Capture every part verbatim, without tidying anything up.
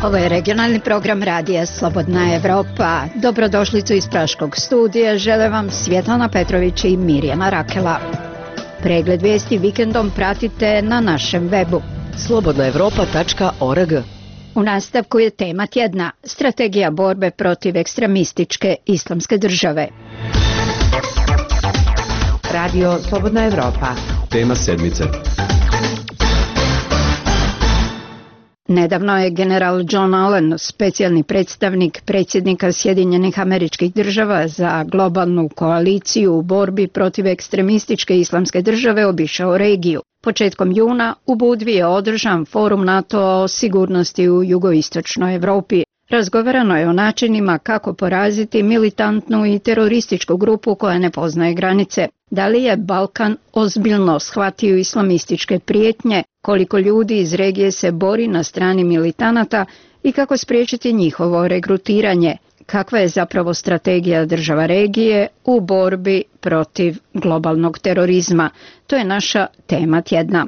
Ovo je regionalni program radija Slobodna Evropa. Dobrodošlicu iz Praškog studija žele vam Svjetlana Petrović i Mirjana Rakela. Pregled vijesti vikendom pratite na našem webu slobodna evropa tačka org. U nastavku je tema tjedna, strategija borbe protiv ekstremističke islamske države. Radio Slobodna Evropa. Tema sedmice. Nedavno je general John Allen, specijalni predstavnik predsjednika Sjedinjenih Američkih Država za globalnu koaliciju u borbi protiv ekstremističke islamske države, obišao regiju. Početkom juna u Budvi je održan forum NATO-a o sigurnosti u jugoistočnoj Europi. Razgovarano je o načinima kako poraziti militantnu i terorističku grupu koja ne poznaje granice. Da li je Balkan ozbiljno shvatio islamističke prijetnje, koliko ljudi iz regije se bori na strani militanata i kako spriječiti njihovo regrutiranje? Kakva je zapravo strategija država regije u borbi protiv globalnog terorizma? To je naša tema tjedna.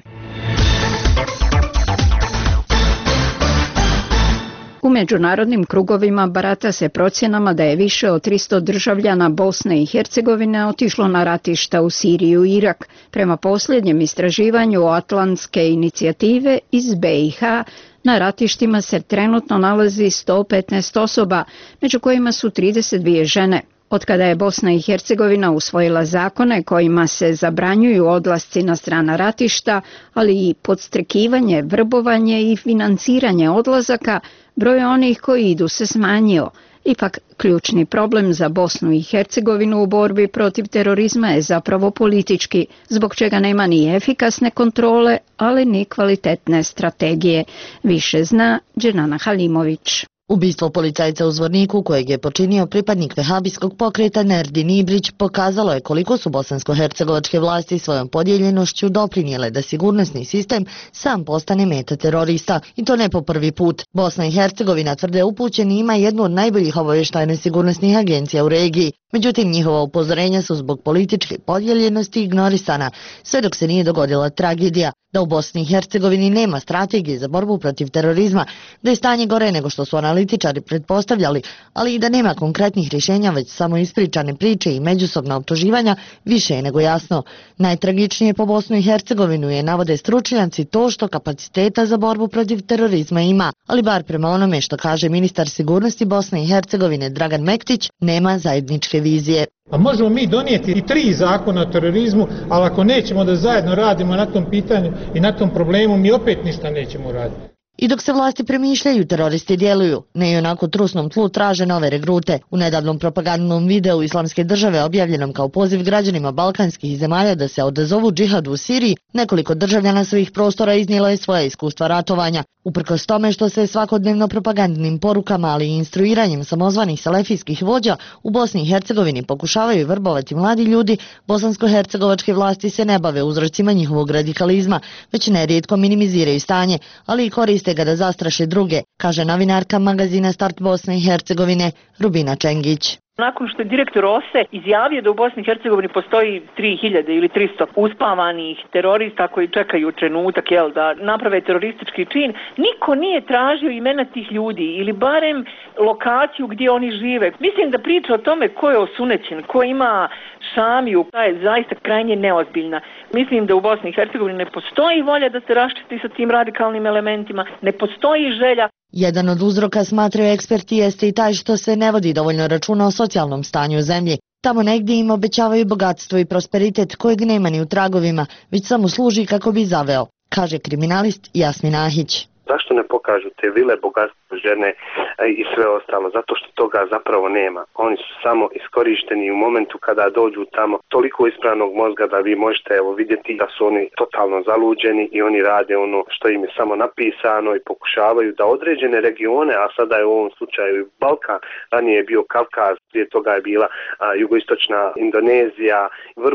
U međunarodnim krugovima barata se procjenama da je više od tristo državljana Bosne i Hercegovine otišlo na ratišta u Siriju i Irak. Prema posljednjem istraživanju Atlantske inicijative iz B i H, na ratištima se trenutno nalazi sto petnaest osoba, među kojima su trideset dvije žene. Otkada je Bosna i Hercegovina usvojila zakone kojima se zabranjuju odlasci na strana ratišta, ali i podstrekivanje, vrbovanje i financiranje odlazaka, broj onih koji idu se smanjio. Ipak, ključni problem za Bosnu i Hercegovinu u borbi protiv terorizma je zapravo politički, zbog čega nema ni efikasne kontrole, ali ni kvalitetne strategije. Više zna Dženana Halimović. Ubistvo policajca u Zvorniku, kojeg je počinio pripadnik vehabijskog pokreta Nerdin Ibrić, pokazalo je koliko su bosansko-hercegovačke vlasti svojom podijeljenošću doprinijele da sigurnosni sistem sam postane meta terorista, i to ne po prvi put. Bosna i Hercegovina, tvrde upućeni, ima jednu od najboljih obavještajno-sigurnosnih agencija u regiji. Međutim, njihova upozorenja su zbog političke podijeljenosti ignorisana, sve dok se nije dogodila tragedija. Da u Bosni i Hercegovini nema strategije za borbu protiv terorizma, da je stanje gore nego što su analitičari pretpostavljali, ali i da nema konkretnih rješenja, već samo ispričane priče i međusobna optuživanja, više je nego jasno. Najtragičnije po Bosnu i Hercegovinu je, navode stručnjaci, to što kapaciteta za borbu protiv terorizma ima, ali bar prema onome što kaže ministar sigurnosti Bosne i Hercegovine Dragan Mektić, nema zajedničke vizije. A možemo mi donijeti i tri zakona o terorizmu, ali ako nećemo da zajedno radimo na tom pitanju i na tom problemu, mi opet ništa nećemo raditi. I dok se vlasti premišljaju, teroristi djeluju. Ne i onako trusnom tlu traže nove regrute. U nedavnom propagandnom videu Islamske države, objavljenom kao poziv građanima balkanskih zemalja da se odazovu džihadu u Siriji, nekoliko državljana svojih prostora iznijelo je svoje iskustva ratovanja. Uprkos tome što se svakodnevno propagandnim porukama, ali i instruiranjem samozvanih salefijskih vođa u Bosni i Hercegovini pokušavaju vrbovati mladi ljudi, bosansko-hercegovačke vlasti se ne bave uzrocima njihovog radikalizma, već nerijetko minimiziraju stanje, ali i koriste ga da zastraše druge, kaže novinarka magazina Start Bosne i Hercegovine Rubina Čengić. Nakon što je direktor O S E izjavio da u Bosni i Hercegovini postoji tri hiljade ili tristo uspavanih terorista koji čekaju trenutak, jel, da naprave teroristički čin, niko nije tražio imena tih ljudi ili barem lokaciju gdje oni žive. Mislim da priča o tome ko je osunećen, ko ima šamiju, ta je zaista krajnje neozbiljna. Mislim da u Bosni i Hercegovini ne postoji volja da se raščisti sa tim radikalnim elementima, ne postoji želja. Jedan od uzroka, smatraju eksperti, jeste i taj što se ne vodi dovoljno računa o socijalnom stanju u zemlji. Tamo negdje im obećavaju bogatstvo i prosperitet kojeg nema ni u tragovima, već samo služi kako bi zaveo, kaže kriminalist Jasmin Ahić. Zašto ne pokažu te vile, bogatstvo, žene i sve ostalo? Zato što toga zapravo nema. Oni su samo iskorišteni u momentu kada dođu tamo, toliko ispravnog mozga da vi možete evo vidjeti da su oni totalno zaluđeni i oni rade ono što im je samo napisano i pokušavaju da određene regione, a sada je u ovom slučaju Balkan, ranije je bio Kavkaz, prije toga je bila a, jugoistočna Indonezija, vrbuju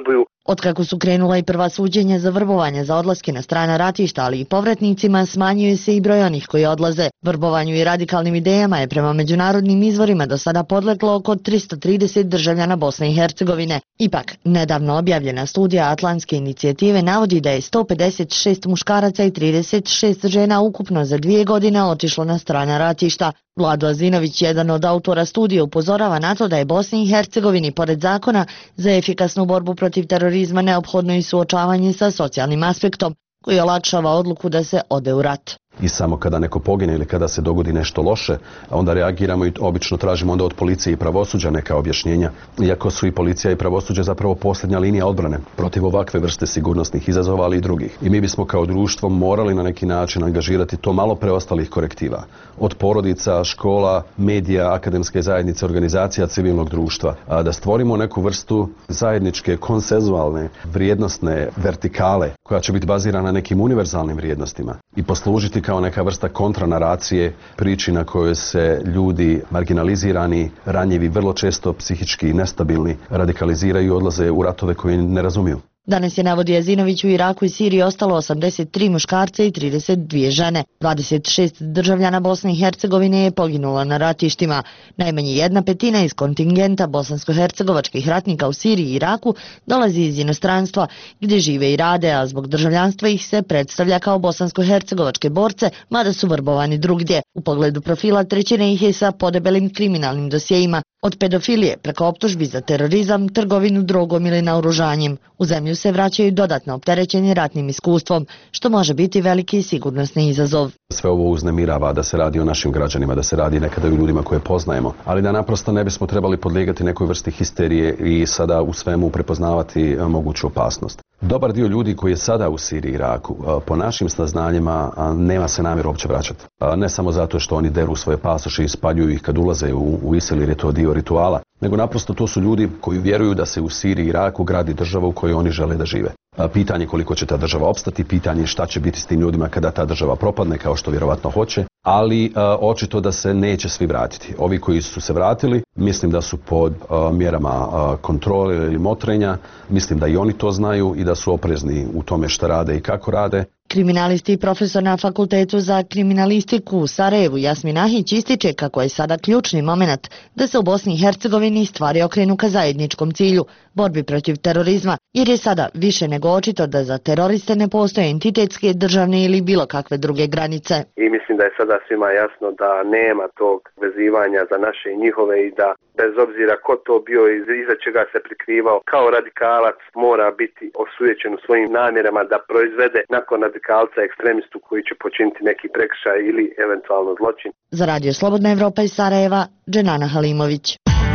Otkako su krenula i prva suđenja za vrbovanje za odlaske na strana ratišta, ali i povratnicima, smanjuje se i broj onih koji odlaze. Vrbovanju i radikalnim idejama je prema međunarodnim izvorima do sada podleglo oko tristo trideset državljana Bosne i Hercegovine. Ipak, nedavno objavljena studija Atlantske inicijative navodi da je sto pedeset šest muškaraca i trideset šest žena ukupno za dvije godine otišlo na strana ratišta. Vlado Azinović, jedan od autora studije, upozorava na to da je Bosni i Hercegovini, pored zakona za efikasnu borbu protiv terorizma, neophodno i suočavanje sa socijalnim aspektom, koji olakšava odluku da se ode u rat. I samo kada neko pogine ili kada se dogodi nešto loše, onda reagiramo i obično tražimo onda od policije i pravosuđa neka objašnjenja, iako su i policija i pravosuđe zapravo posljednja linija odbrane protiv ovakve vrste sigurnosnih izazova, ali i drugih. I mi bismo kao društvo morali na neki način angažirati to malo preostalih korektiva. Od porodica, škola, medija, akademske zajednice, organizacija civilnog društva, a da stvorimo neku vrstu zajedničke, konsenzualne, vrijednosne vertikale koja će biti bazirana na nekim univerzalnim vrijednostima i poslužiti kao neka vrsta kontranaracije priči na kojoj se ljudi marginalizirani, ranjivi, vrlo često psihički nestabilni, radikaliziraju i odlaze u ratove koje ne razumiju. Danas je, navodi Azinović, u Iraku i Siriji ostalo osamdeset tri muškarca i trideset dvije žene. dvadeset šest državljana Bosne i Hercegovine je poginulo na ratištima. Najmanje jedna petina iz kontingenta bosansko-hercegovačkih ratnika u Siriji i Iraku dolazi iz inostranstva, gdje žive i rade, a zbog državljanstva ih se predstavlja kao bosansko-hercegovačke borce, mada su vrbovani drugdje. U pogledu profila trećina ih je sa podebelim kriminalnim dosjejima, od pedofilije preko optužbi za terorizam, trgovinu drogom ili naoružanjem. U zemlju se vraćaju dodatno opterećeni ratnim iskustvom, što može biti veliki sigurnosni izazov. Sve ovo uznemirava da se radi o našim građanima, da se radi nekada o ljudima koje poznajemo, ali da naprosto ne bismo trebali podlijegati nekoj vrsti histerije i sada u svemu prepoznavati moguću opasnost. Dobar dio ljudi koji je sada u Siriji i Iraku, po našim saznanjima, nema se namjeru uopće vraćati. Ne samo zato što oni deru svoje pasoše i spaljuju ih kad ulaze u, u ISIL jer je to dio rituala, nego naprosto to su ljudi koji vjeruju da se u Siriji i Iraku gradi država u kojoj oni žele da žive. Pitanje koliko će ta država opstati, pitanje šta će biti s tim ljudima kada ta država propadne, kao što vjerovatno hoće, ali a, očito da se neće svi vratiti. Ovi koji su se vratili, mislim da su pod a, mjerama a, kontrole ili motrenja, mislim da i oni to znaju i da su oprezni u tome šta rade i kako rade. Kriminalisti i profesor na Fakultetu za kriminalistiku u Sarajevu Jasmin Ahić ističe kako je sada ključni moment da se u Bosni i Hercegovini stvari okrenu ka zajedničkom cilju, borbi protiv terorizma, jer je sada više nego očito da za teroriste ne postoje entitetske, državne ili bilo kakve druge granice. I mislim da je sada svima jasno da nema tog vezivanja za naše i njihove i da bez obzira ko to bio i iza čega se prikrivao, kao radikalac mora biti osujećen u svojim namjerama da proizvede nakon radikalca ekstremistu koji će počiniti neki prekršaj ili eventualno zločin. Za Radio Slobodna Evropa iz Sarajeva, Dženana Halimović.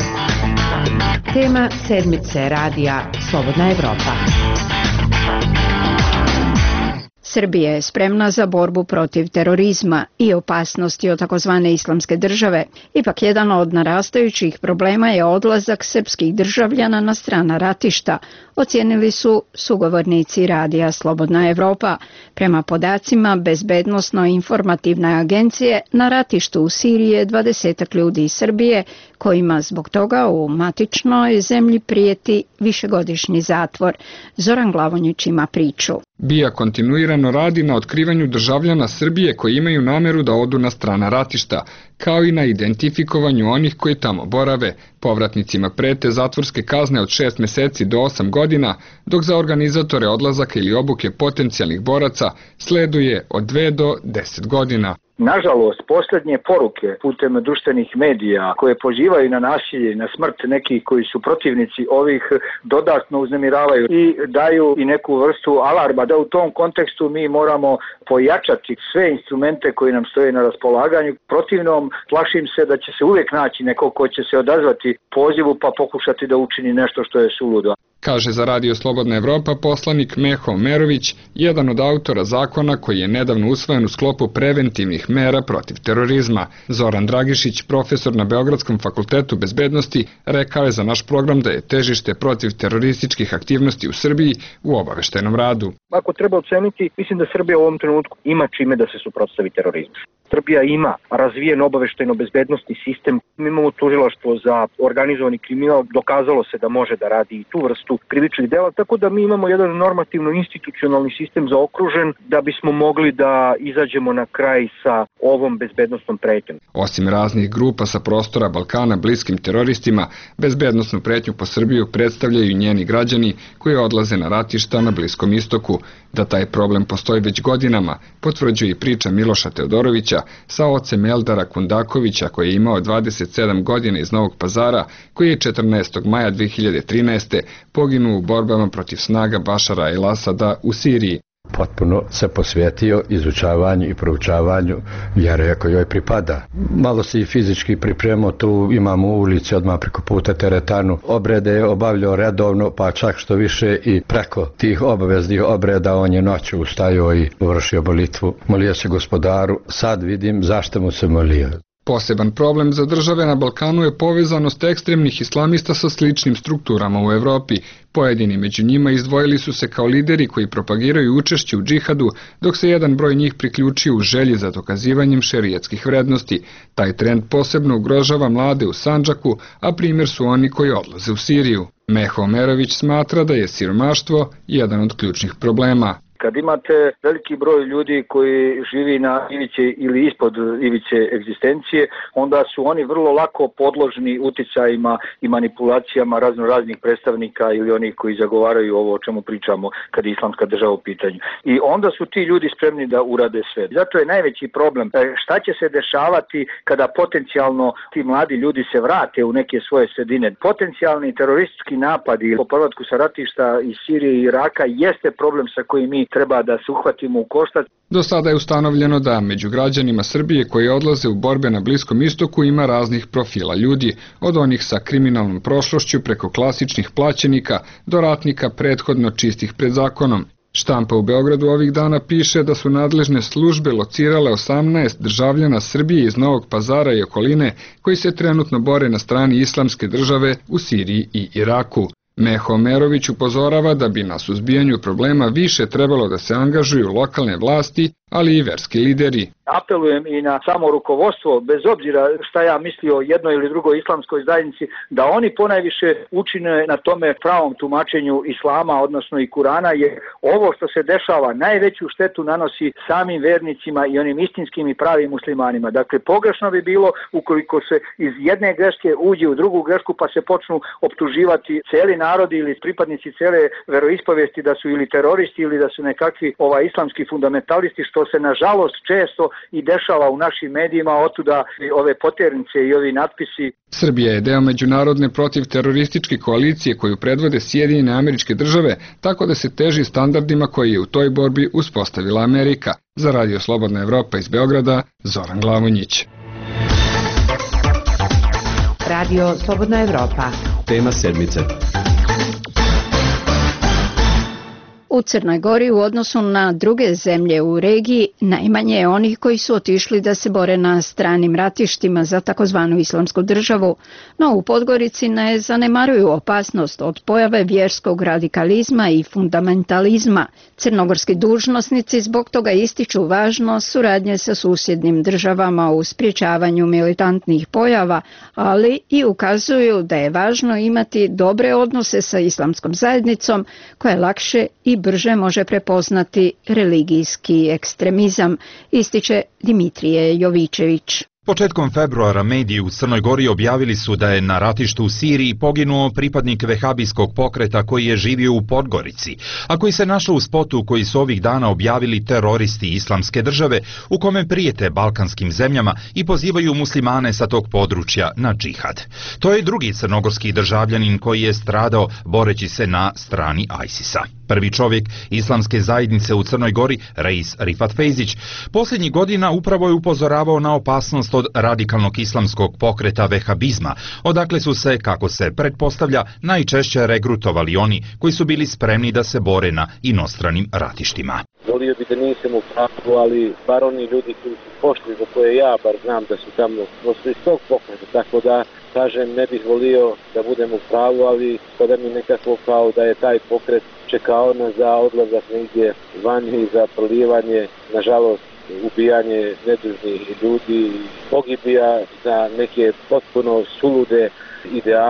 Tema sedmice radija Slobodna Evropa. Srbija je spremna za borbu protiv terorizma i opasnosti od takozvane islamske države. Ipak jedan od narastajućih problema je odlazak srpskih državljana na strana ratišta, ocijenili su sugovornici radija Slobodna Evropa. Prema podacima Bezbednosno-informativne agencije, na ratištu u Siriji je dvadesetak ljudi iz Srbije, kojima zbog toga u matičnoj zemlji prijeti višegodišnji zatvor. Zoran Glavonjić ima priču. BIA kontinuirano radi na otkrivanju državljana Srbije koji imaju nameru da odu na strana ratišta, kao i na identifikovanju onih koji tamo borave. Povratnicima prete zatvorske kazne od šest meseci do osam godina, dok za organizatore odlazaka ili obuke potencijalnih boraca sleduje od dve do deset godina. Nažalost, posljednje poruke putem društvenih medija koje pozivaju na nasilje, na smrt nekih koji su protivnici ovih, dodatno uznemiravaju i daju i neku vrstu alarma da u tom kontekstu mi moramo pojačati sve instrumente koji nam stoje na raspolaganju. Protivnom, plašim se da će se uvijek naći neko ko će se odazvati pozivu pa pokušati da učini nešto što je suludo. Kaže za Radio Slobodna Evropa poslanik Meho Merović, jedan od autora zakona koji je nedavno usvojen u sklopu preventivnih mera protiv terorizma. Zoran Dragišić, profesor na Beogradskom fakultetu bezbednosti, rekao je za naš program da je težište protiv terorističkih aktivnosti u Srbiji u obaveštajnom radu. Ako treba oceniti, mislim da Srbija u ovom trenutku ima čime da se suprotstavi terorizmu. Srbija ima razvijen obaveštajno-bezbednostni sistem. Mi imamo tužilaštvo za organizovani kriminal, dokazalo se da može da radi i tu vrstu vrstu krivičnih dela, tako da mi imamo jedan normativno institucionalni sistem zaokružen da bismo mogli da izađemo na kraj sa ovom bezbednostnom pretnjom. Osim raznih grupa sa prostora Balkana bliskim teroristima, bezbednostnu pretnju po Srbiju predstavljaju njeni građani koji odlaze na ratišta na Bliskom istoku. Da taj problem postoji već godinama, potvrđuje i priča Miloša Teodorovića sa ocem Eldara Kundakovića koji je imao dvadeset sedam godina iz Novog Pazara, koji je četrnaestog maja dve hiljade trinaeste. poginuo u borbama protiv snaga Bašara el-Asada u Siriji. Potpuno se posvetio izučavanju i proučavanju vjere koja joj pripada. Malo se i fizički pripremao, tu imamo u ulici odmah preko puta teretanu. Obrede je obavljao redovno, pa čak što više i preko tih obaveznih obreda on je noću ustajao i vršio molitvu. Molio se Gospodaru, sad vidim zašto mu se molio. Poseban problem za države na Balkanu je povezanost ekstremnih islamista sa sličnim strukturama u Evropi. Pojedini među njima izdvojili su se kao lideri koji propagiraju učešće u džihadu, dok se jedan broj njih priključio u želji za dokazivanjem šerijatskih vrednosti. Taj trend posebno ugrožava mlade u Sandžaku, a primjer su oni koji odlaze u Siriju. Meho Omerović smatra da je siromaštvo jedan od ključnih problema. Kad imate veliki broj ljudi koji živi na ivici ili ispod ivice egzistencije, onda su oni vrlo lako podložni uticajima i manipulacijama razno raznih predstavnika ili onih koji zagovaraju ovo o čemu pričamo kad je islamska država u pitanju. I onda su ti ljudi spremni da urade sve. Zato je najveći problem šta će se dešavati kada potencijalno ti mladi ljudi se vrate u neke svoje sredine. Potencijalni teroristički napadi po povratku sa ratišta iz Sirije i Iraka jeste problem sa kojim mi treba da se uhvatimo u koštac. Do sada je ustanovljeno da među građanima Srbije koji odlaze u borbe na Bliskom istoku ima raznih profila ljudi, od onih sa kriminalnom prošlošću preko klasičnih plaćenika do ratnika prethodno čistih pred zakonom. Štampa u Beogradu ovih dana piše da su nadležne službe locirale osamnaest državljana Srbije iz Novog Pazara i okoline koji se trenutno bore na strani islamske države u Siriji i Iraku. Meho Omerović upozorava da bi na suzbijanju problema više trebalo da se angažuju lokalne vlasti, ali i verski lideri. Apelujem i na samo rukovodstvo, bez obzira šta ja mislio o jednoj ili drugoj islamskoj zajednici, da oni ponajviše učine na tome pravom tumačenju islama, odnosno i Kurana, jer ovo što se dešava najveću štetu nanosi samim vernicima i onim istinskim i pravim muslimanima. Dakle, pogrešno bi bilo ukoliko se iz jedne greške uđe u drugu grešku pa se počnu optuživati celi narodi ili pripadnici cele veroispovesti da su ili teroristi ili da su nekakvi ovaj islamski fundamentalisti, što se nažalost često i dešava u našim medijima, otuda ove poternice i ovi natpisi. Srbija je deo međunarodne protivterorističke koalicije koju predvode Sjedinjene Američke Države, tako da se teži standardima koje je u toj borbi uspostavila Amerika. Za Radio Slobodna Evropa iz Beograda, Zoran Glavonjić. Radio Slobodna Evropa. Tema sedmice. U Crnoj Gori u odnosu na druge zemlje u regiji najmanje je onih koji su otišli da se bore na stranim ratištima za takozvanu islamsku državu, no u Podgorici ne zanemaruju opasnost od pojave vjerskog radikalizma i fundamentalizma. Crnogorski dužnosnici zbog toga ističu važnost suradnje sa susjednim državama u sprječavanju militantnih pojava, ali i ukazuju da je važno imati dobre odnose sa islamskom zajednicom koja lakše i brže može prepoznati religijski ekstremizam, ističe Dimitrije Jovičević. Početkom februara mediji u Crnoj Gori objavili su da je na ratištu u Siriji poginuo pripadnik vehabijskog pokreta koji je živio u Podgorici, a koji se našao u spotu koji su ovih dana objavili teroristi islamske države u kome prijete balkanskim zemljama i pozivaju muslimane sa tog područja na džihad. To je drugi crnogorski državljanin koji je stradao boreći se na strani ISIS-a. Prvi čovjek islamske zajednice u Crnoj Gori, Reis Rifat Fejzić, posljednjih godina upravo je upozoravao na opasnost od radikalnog islamskog pokreta vehabizma, odakle su se, kako se pretpostavlja, najčešće regrutovali oni koji su bili spremni da se bore na inostranim ratištima. Volio bi da nisam u pravu, ali bar oni ljudi koji su pošli, za koje ja bar znam da su tamo pošli iz tog pokreta, tako da kažem, ne bih volio da budem u pravu, ali kada mi nekako kao da je taj pokret čekao nas za odlazak negdje vanje i za prolijevanje, nažalost, ubijanje nedužnih ljudi, pogibija za neke potpuno sulude ideale.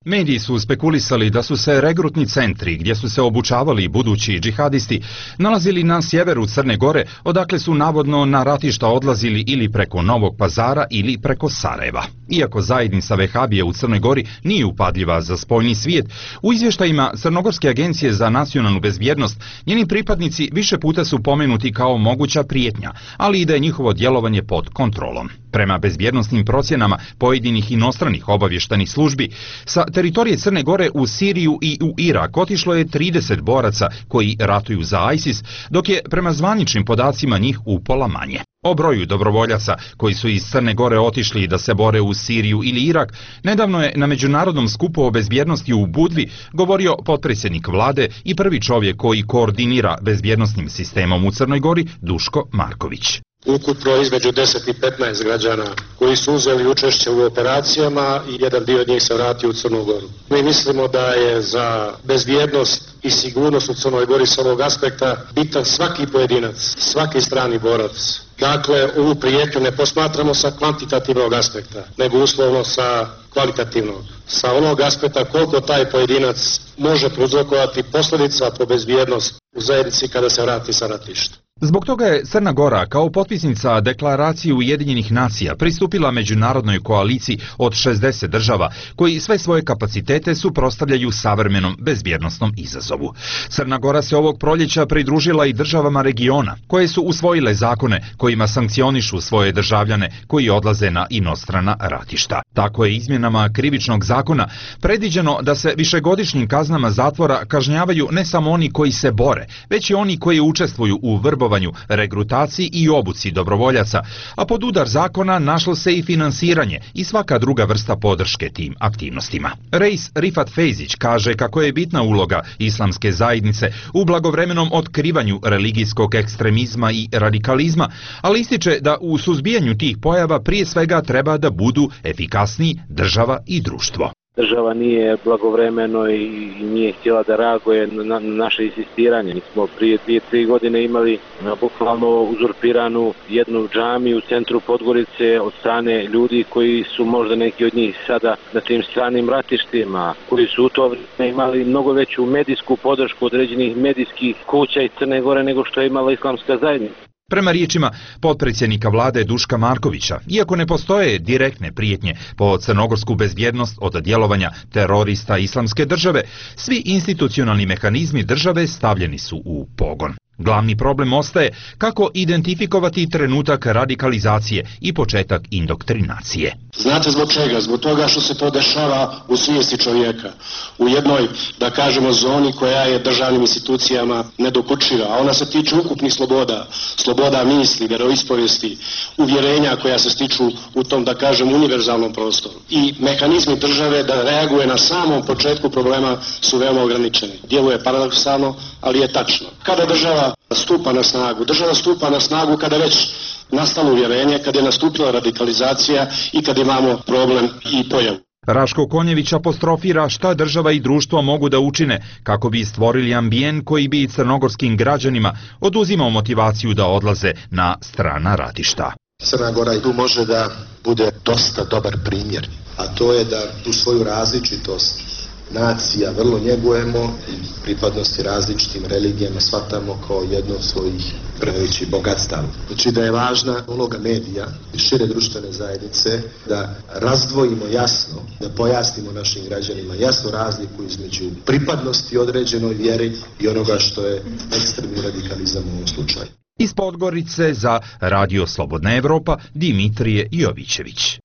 Mediji su spekulisali da su se regrutni centri gdje su se obučavali budući džihadisti nalazili na sjeveru Crne Gore, odakle su navodno na ratišta odlazili ili preko Novog Pazara ili preko Sarajeva. Iako zajednica vehabije u Crnoj Gori nije upadljiva za spoljni svijet, u izvještajima Crnogorske agencije za nacionalnu bezbjednost njeni pripadnici više puta su pomenuti kao moguća prijetnja, ali i da je njihovo djelovanje pod kontrolom. Prema bezbjednosnim procjenama pojedinih inostranih obavještajnih službi, sa teritorije Crne Gore u Siriju i u Irak otišlo je trideset boraca koji ratuju za ISIS, dok je prema zvaničnim podacima njih upola manje. O broju dobrovoljaca koji su iz Crne Gore otišli da se bore u Siriju ili Irak, nedavno je na međunarodnom skupu o bezbjednosti u Budvi govorio potpredsjednik vlade i prvi čovjek koji koordinira bezbjednosnim sistemom u Crnoj Gori, Duško Marković. Ukupno između deset i petnaest građana koji su uzeli učešće u operacijama i jedan dio od njih se vratio u Crnu Goru. Mi mislimo da je za bezbjednost i sigurnost u Crnoj Gori s ovog aspekta bitan svaki pojedinac, svaki strani borac. Dakle, ovu prijetnju ne posmatramo sa kvantitativnog aspekta, nego uslovno sa kvalitativnog. Sa onog aspekta koliko taj pojedinac može prouzrokovati posljedica po bezbjednost u zajednici kada se vrati sa ratišta. Zbog toga je Crna Gora kao potpisnica Deklaracije Ujedinjenih nacija pristupila međunarodnoj koaliciji od šezdeset država koji sve svoje kapacitete suprotstavljaju savremenom bezbjednosnom izazovu. Crna Gora se ovog proljeća pridružila i državama regiona koje su usvojile zakone kojima sankcionišu svoje državljane koji odlaze na inostrana ratišta. Tako je izmjenama krivičnog zakona predviđeno da se višegodišnjim kaznama zatvora kažnjavaju ne samo oni koji se bore, već i oni koji učestvuju u vrbovanju, regrutaciji i obuci dobrovoljaca, a pod udar zakona našlo se i finansiranje i svaka druga vrsta podrške tim aktivnostima. Reis Rifat Fejzić kaže kako je bitna uloga islamske zajednice u blagovremenom otkrivanju religijskog ekstremizma i radikalizma, ali ističe da u suzbijanju tih pojava prije svega treba da budu efikasniji država i društvo. Država nije blagovremeno i nije htjela da reaguje na, na naše insistiranje. Mi smo prije dvije, tri godine imali bukvalno uzurpiranu jednu džamiju u centru Podgorice od strane ljudi koji su možda neki od njih sada na tim stranim ratištima, koji su u to vrijeme imali mnogo veću medijsku podršku određenih medijskih kuća iz Crne Gore nego što je imala islamska zajednica. Prema riječima potpredsjednika vlade Duška Markovića, iako ne postoje direktne prijetnje po crnogorsku bezbjednost od djelovanja terorista islamske države, svi institucionalni mehanizmi države stavljeni su u pogon. Glavni problem ostaje kako identifikovati trenutak radikalizacije i početak indoktrinacije. Znate zbog čega? Zbog toga što se to dešava u svijesti čovjeka. U jednoj, da kažemo, zoni koja je državnim institucijama nedokučiva, a ona se tiče ukupnih sloboda, sloboda misli, vjeroispovijesti, uvjerenja koja se stiču u tom, da kažem, univerzalnom prostoru. I mehanizmi države da reaguje na samom početku problema su veoma ograničeni. Djeluje paradoksalno, ali je tačno. Kada država stupa na snagu, država stupa na snagu kada već nastalo uvjerenje, kad je nastupila radikalizacija i kad imamo problem i pojavu. Raško Konjević apostrofira šta država i društvo mogu da učine kako bi stvorili ambijent koji bi crnogorskim građanima oduzimao motivaciju da odlaze na strana ratišta. Crna Gora i tu može da bude dosta dobar primjer, a to je da tu svoju različitost nacija vrlo njegujemo i pripadnosti različitim religijama shvatamo kao jedno od svojih prevećih bogatstava. Znači da je važna uloga medija i šire društvene zajednice da razdvojimo jasno, da pojasnimo našim građanima jasnu razliku između pripadnosti određenoj vjeri i onoga što je ekstremni radikalizam u ovom slučaju. Iz Podgorice za Radio Slobodna Evropa, Dimitrije Jovićević.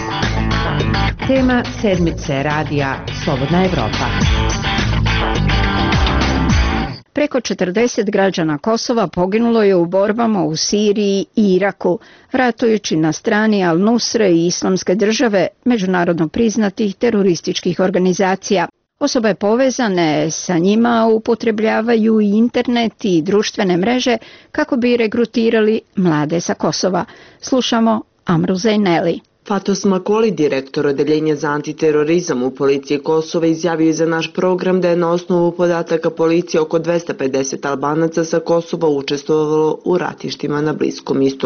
Tema sedmice radija Slobodna Evropa. Preko četrdeset građana Kosova poginulo je u borbama u Siriji i Iraku, ratujući na strani Al-Nusre i Islamske države, međunarodno priznatih terorističkih organizacija. Osobe povezane sa njima upotrebljavaju i internet i društvene mreže kako bi regrutirali mlade sa Kosova. Slušamo Amru Zejneli. Fatos Makoli, direktor odeljenja za antiterorizam u policiji Kosova, izjavio je za naš program da je na osnovu podataka policije oko dvesta pedeset Albanaca sa Kosova učestvovalo u ratištima na Bliskom istoku.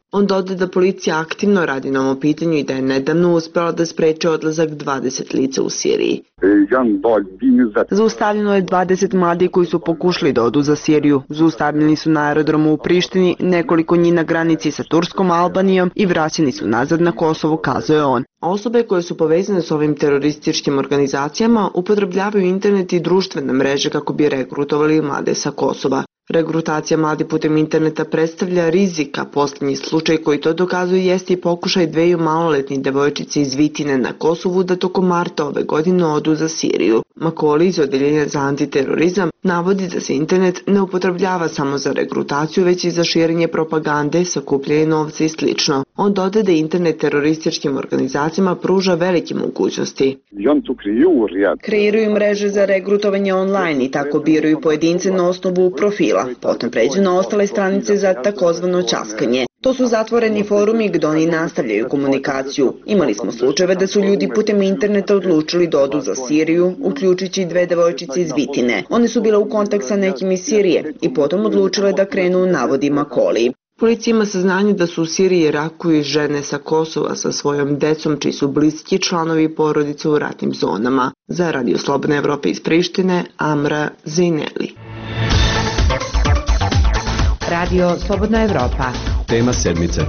On dodaje da policija aktivno radi na ovom pitanju i da je nedavno uspela da spreči odlazak dvadeset lica u Siriji. Zaustavljeno je dvadeset mladih koji su pokušali da odu za Siriju. Zaustavljeni su na aerodromu u Prištini, nekoliko njih na granici sa Turskom Albanijom i vraćeni su nazad na Kosovo, kazao je on. Osobe koje su povezane s ovim terorističkim organizacijama upotrebljavaju internet i društvene mreže kako bi regrutovali mlade sa Kosova. Regrutacija mladi putem interneta predstavlja rizika. Posljednji slučaj koji to dokazuje jeste i pokušaj dveju maloletnih devojčice iz Vitine na Kosovu da tokom marta ove godine odu za Siriju. Makoli iz Odeljenja za antiterorizam navodi da se internet ne upotrebljava samo za regrutaciju, već i za širenje propagande, sakupljanje novca i slično. On dodaje da internet terorističkim organizacijama pruža velike mogućnosti. Kreiraju mreže za regrutovanje online i tako biraju pojedince na osnovu profila. Potom pređu na ostale stranice za takozvano ćaskanje. To su zatvoreni forumi gdje oni nastavljaju komunikaciju. Imali smo slučajeve da su ljudi putem interneta odlučili da odu za Siriju, uključujući dve devojčice iz Vitine. One su bile u kontakt sa nekim iz Sirije i potom odlučile da krenu, navodi Makoli. Policija ima saznanje da su u Siriji i Iraku i žene sa Kosova sa svojom decom, čiji su bliski članovi porodice u ratnim zonama. Za Radio Slobodna Evropa iz Prištine, Amra Zejneli. Radio Slobodna Evropa. Tema sedmice.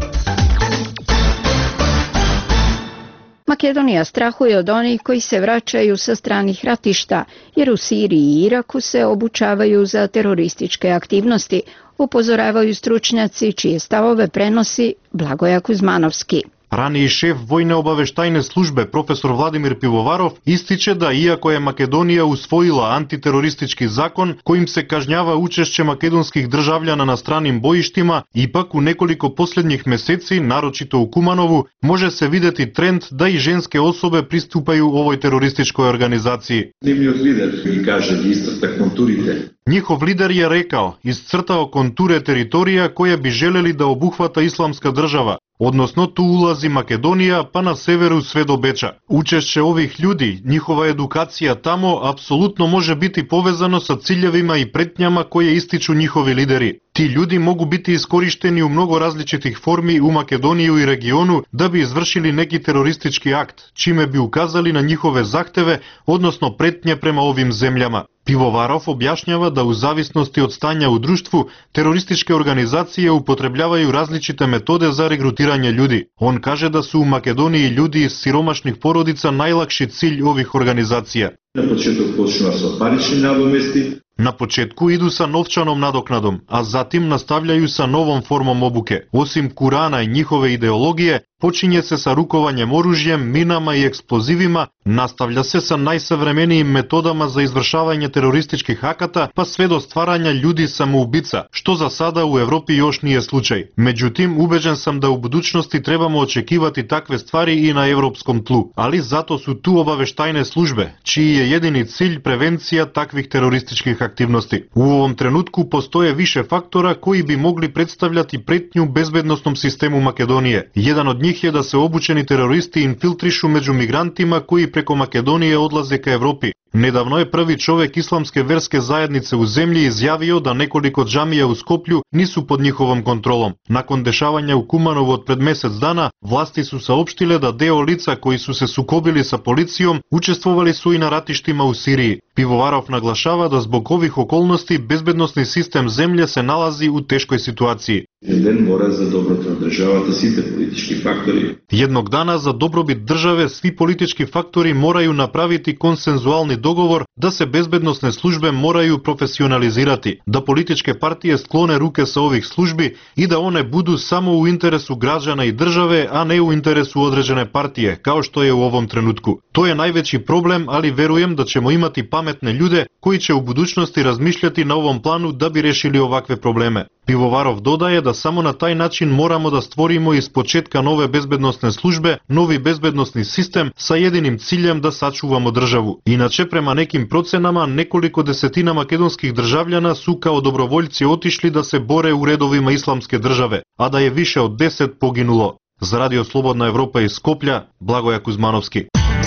Makedonija strahuje od onih koji se vraćaju sa stranih ratišta, jer u Siriji i Iraku se obučavaju za terorističke aktivnosti, upozoravaju stručnjaci čije stavove prenosi Blagoja Kuzmanovski. Raniji šef vojne obaveštajne službe profesor Vladimir Pivovarov ističe da iako je Makedonija usvojila antiteroristički zakon kojim se kažnjava učešće makedonskih državljana na stranim bojištima, ipak u nekoliko posljednjih meseci, naročito u Kumanovu, može se vidjeti trend da i ženske osobe pristupaju ovoj terorističkoj organizaciji. Njihov lider mi kaže da iscrta konturite. Njihov lider je rekao, iscrtao konture teritorija koje bi željeli da obuhvata islamska država. Odnosno tu ulazi Makedonija pa na severu sve do Beča. Učešće ovih ljudi, njihova edukacija tamo apsolutno može biti povezano sa ciljevima i pretnjama koje ističu njihovi lideri. Ti ljudi mogu biti iskorišteni u mnogo različitih formi u Makedoniju i regionu da bi izvršili neki teroristički akt, čime bi ukazali na njihove zahteve, odnosno pretnje prema ovim zemljama. Pivovarov objašnjava da u zavisnosti od stanja u društvu, terorističke organizacije upotrebljavaju različite metode za regrutiranje ljudi. On kaže da su u Makedoniji ljudi iz siromašnih porodica najlakši cilj ovih organizacija. Na početku počnu sa paričnim nadomesti. Na početku idu sa novčanom nadoknadom, a zatim nastavljaju sa novom formom obuke. Osim Kurana i njihove ideologije, počinje se sa rukovanjem oružjem, minama i eksplozivima, nastavlja se sa najsavremenijim metodama za izvršavanje terorističkih akata, pa sve do stvaranja ljudi samoubica, što za sada u Evropi još nije slučaj. Međutim, ubeđen sam da u budućnosti trebamo očekivati takve stvari i na evropskom tlu, ali zato su tu obaveštajne službe, čiji je jedini cilj prevencija takvih terorističkih aktivnosti. U ovom trenutku postoje više faktora koji bi mogli predstavljati pretnju bezbednosnom sistemu Makedonije. Jedan od njih je da se obučeni teroristi infiltrišu među migrantima koji preko Makedonije odlaze ka Evropi. Nedavno je prvi čovjek islamske verske zajednice u zemlji izjavio da nekoliko džamija u Skoplju nisu pod njihovom kontrolom. Nakon dešavanja u Kumanovu od pred mjesec dana, vlasti su saopštile da deo lica koji su se sukobili sa policijom učestvovali su i na ratištima u Siriji. Pivovarov naglašava da zbog ovih okolnosti bezbednosni sistem zemlje se nalazi u teškoj situaciji. Jedan mora za dobrobit država da svi politički faktori. Jednog dana za dobrobit države svi politički faktori moraju napraviti konsenzualni dogovor da se bezbednosne službe moraju profesionalizirati, da političke partije sklone ruke sa ovih službi i da one budu samo u interesu građana i države, a ne u interesu određene partije, kao što je u ovom trenutku. To je najveći problem, ali verujem da ćemo imati pametne ljude koji će u budućnosti razmišljati na ovom planu da bi rešili ovakve probleme. Pivovarov dodaje da samo na taj način moramo da stvorimo iz početka nove bezbednosne službe, novi bezbednosni sistem sa jedinim ciljem da sačuvamo državu. Inače, prema nekim procenama, nekoliko desetina makedonskih državljana su kao dobrovoljci otišli da se bore u redovima islamske države, a da je više od deset poginulo. Za Radio Slobodna Evropa iz Skoplja, Blagoja Kuzmanovski.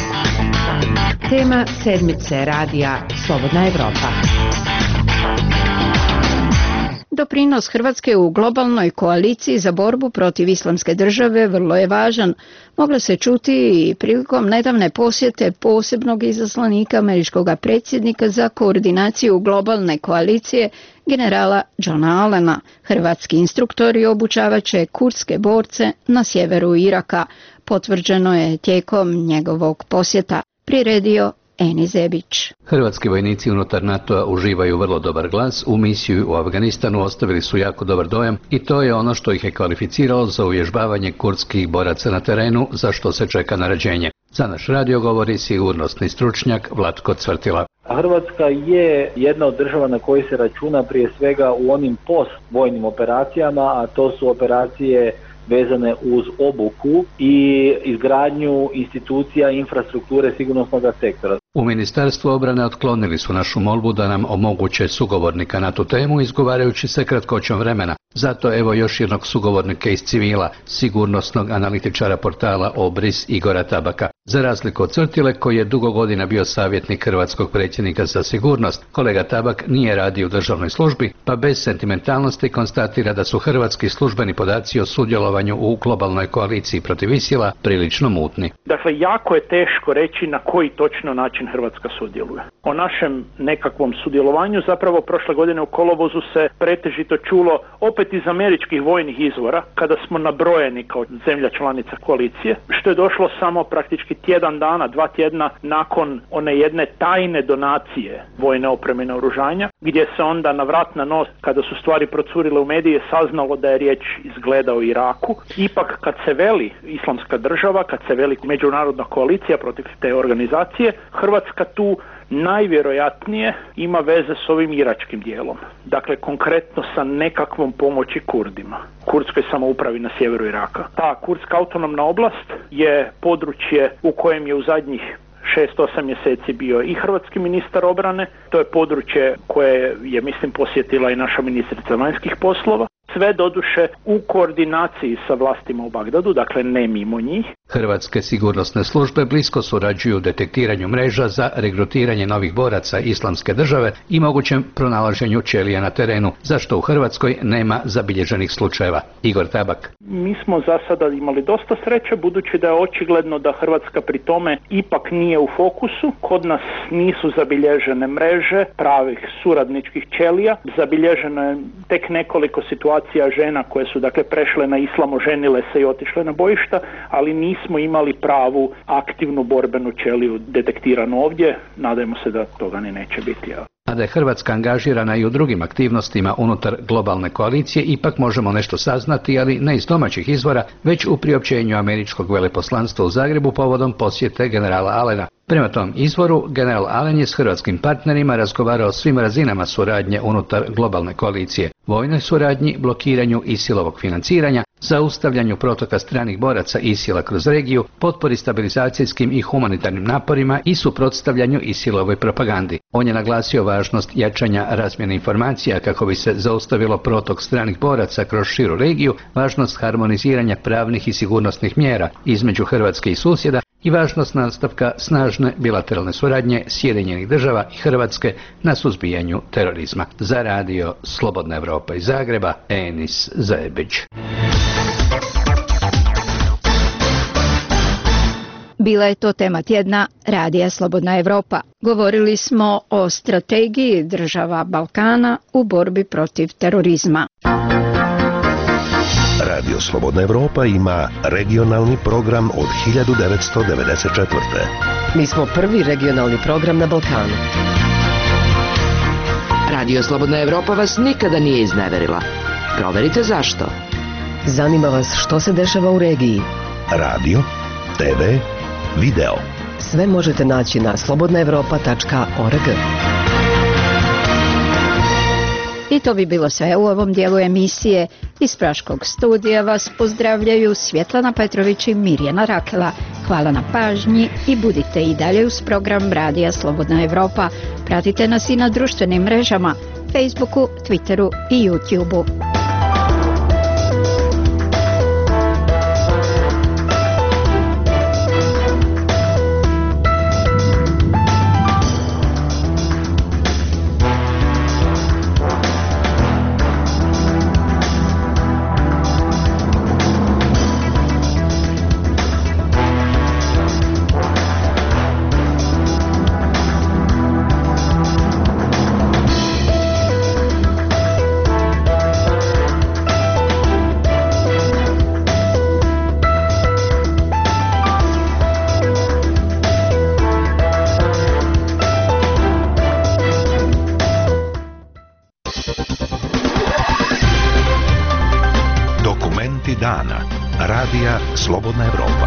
Tema sedmice radija Slobodna Evropa. Doprinos Hrvatske u globalnoj koaliciji za borbu protiv islamske države vrlo je važan. Moglo se čuti i prilikom nedavne posjete posebnog izaslanika američkog predsjednika za koordinaciju globalne koalicije generala Johna Allena. Hrvatski instruktori obučavat će kurdske borce na sjeveru Iraka. Potvrđeno je tijekom njegovog posjeta, priredio Eni Zebić. Hrvatski vojnici unutar NATO-a uživaju vrlo dobar glas, u misiju u Afganistanu ostavili su jako dobar dojam i to je ono što ih je kvalificiralo za uvježbavanje kurdskih boraca na terenu, za što se čeka naređenje. Za naš radio govori sigurnosni stručnjak Vlatko Cvrtila. Hrvatska je jedna od država na koji se računa prije svega u onim postvojnim operacijama, a to su operacije vezane uz obuku i izgradnju institucija infrastrukture sigurnosnog sektora. U Ministarstvu obrane otklonili su našu molbu da nam omoguće sugovornika na tu temu, izgovarajući se kratkoćom vremena. Zato evo još jednog sugovornika iz civila, sigurnosnog analitičara portala Obris Igora Tabaka. Za razliku od Cvrtile, koji je dugo godina bio savjetnik hrvatskog predsjednika za sigurnost, kolega Tabak nije radio u državnoj službi, pa bez sentimentalnosti konstatira da su hrvatski službeni podaci o sudjelovanju u globalnoj koaliciji protiv ISIL-a prilično mutni. Dakle, jako je teško reći na koji točno način Hrvatska sudjeluje. O našem nekakvom sudjelovanju zapravo prošle godine u kolovozu se pretežito čulo opet iz američkih vojnih izvora, kada smo nabrojeni kao zemlja članica koalicije, što je došlo samo praktički tjedan dana, dva tjedna nakon one jedne tajne donacije vojne opreme i naoružanja, gdje se onda na vrat na nos, kada su stvari procurile u medije, saznalo da je riječ izgleda o Iraku. Ipak kad se veli islamska država, kad se veli međunarodna koalicija protiv te organizacije, Hrvatska tu najvjerojatnije ima veze s ovim iračkim dijelom. Dakle, konkretno sa nekakvom pomoći Kurdima, kurdskoj samoupravi na sjeveru Iraka. Ta kurdska autonomna oblast je područje u kojem je u zadnjih šest osam mjeseci bio i hrvatski ministar obrane. To je područje koje je, mislim, posjetila i naša ministrica vanjskih poslova. Sve doduše u koordinaciji sa vlastima u Bagdadu, dakle ne mimo njih. Hrvatske sigurnosne službe blisko surađuju u detektiranju mreža za regrutiranje novih boraca islamske države i mogućem pronalaženju ćelija na terenu, zašto u Hrvatskoj nema zabilježenih slučajeva. Igor Tabak. Mi smo za sada imali dosta sreće, budući da je očigledno da Hrvatska pri tome ipak nije u fokusu. Kod nas nisu zabilježene mreže pravih suradničkih ćelija. Zabilježeno je tek nekoliko situacija žena koje su dakle prešle na islam, oženile se i otišle na bojišta, ali nismo imali pravu aktivnu borbenu ćeliju detektiranu ovdje. Nadajmo se da toga ni neće biti. Ja. A da je Hrvatska angažirana i u drugim aktivnostima unutar globalne koalicije, ipak možemo nešto saznati, ali ne iz domaćih izvora, već u priopćenju američkog veleposlanstva u Zagrebu povodom posjete generala Allena. Prema tom izvoru, general Allen je s hrvatskim partnerima razgovarao o svim razinama suradnje unutar globalne koalicije, vojnoj suradnji, blokiranju ISIL-ovog financiranja, zaustavljanju protoka stranih boraca ISIL-a kroz regiju, potpori stabilizacijskim i humanitarnim naporima i suprotstavljanju ISIL-ovoj propagandi. On je naglasio važnost jačanja razmjene informacija kako bi se zaustavilo protok stranih boraca kroz širu regiju, važnost harmoniziranja pravnih i sigurnosnih mjera između Hrvatske i susjeda i važnost nastavka snažne bilateralne suradnje Sjedinjenih država i Hrvatske na suzbijanju terorizma. Za radio Slobodna Evropa iz Zagreba, Enis Zebić. Bila je to tema tjedna Radija Slobodna Evropa. Govorili smo o strategiji država Balkana u borbi protiv terorizma. Radio Slobodna Evropa ima regionalni program od hiljadu devetsto devedeset četvrte. Mi smo prvi regionalni program na Balkanu. Radio Slobodna Evropa vas nikada nije izneverila. Proverite zašto. Zanima vas što se dešava u regiji. Radio, te ve, video. Sve možete naći na slobodna evropa tačka org. I to bi bilo sve u ovom dijelu emisije. Iz Praškog studija vas pozdravljaju Svjetlana Petrović i Mirjana Rakela. Hvala na pažnji i budite i dalje uz program Radija Slobodna Evropa. Pratite nas i na društvenim mrežama, Facebooku, Twitteru i YouTubeu. dana. Radija Slobodna Evropa.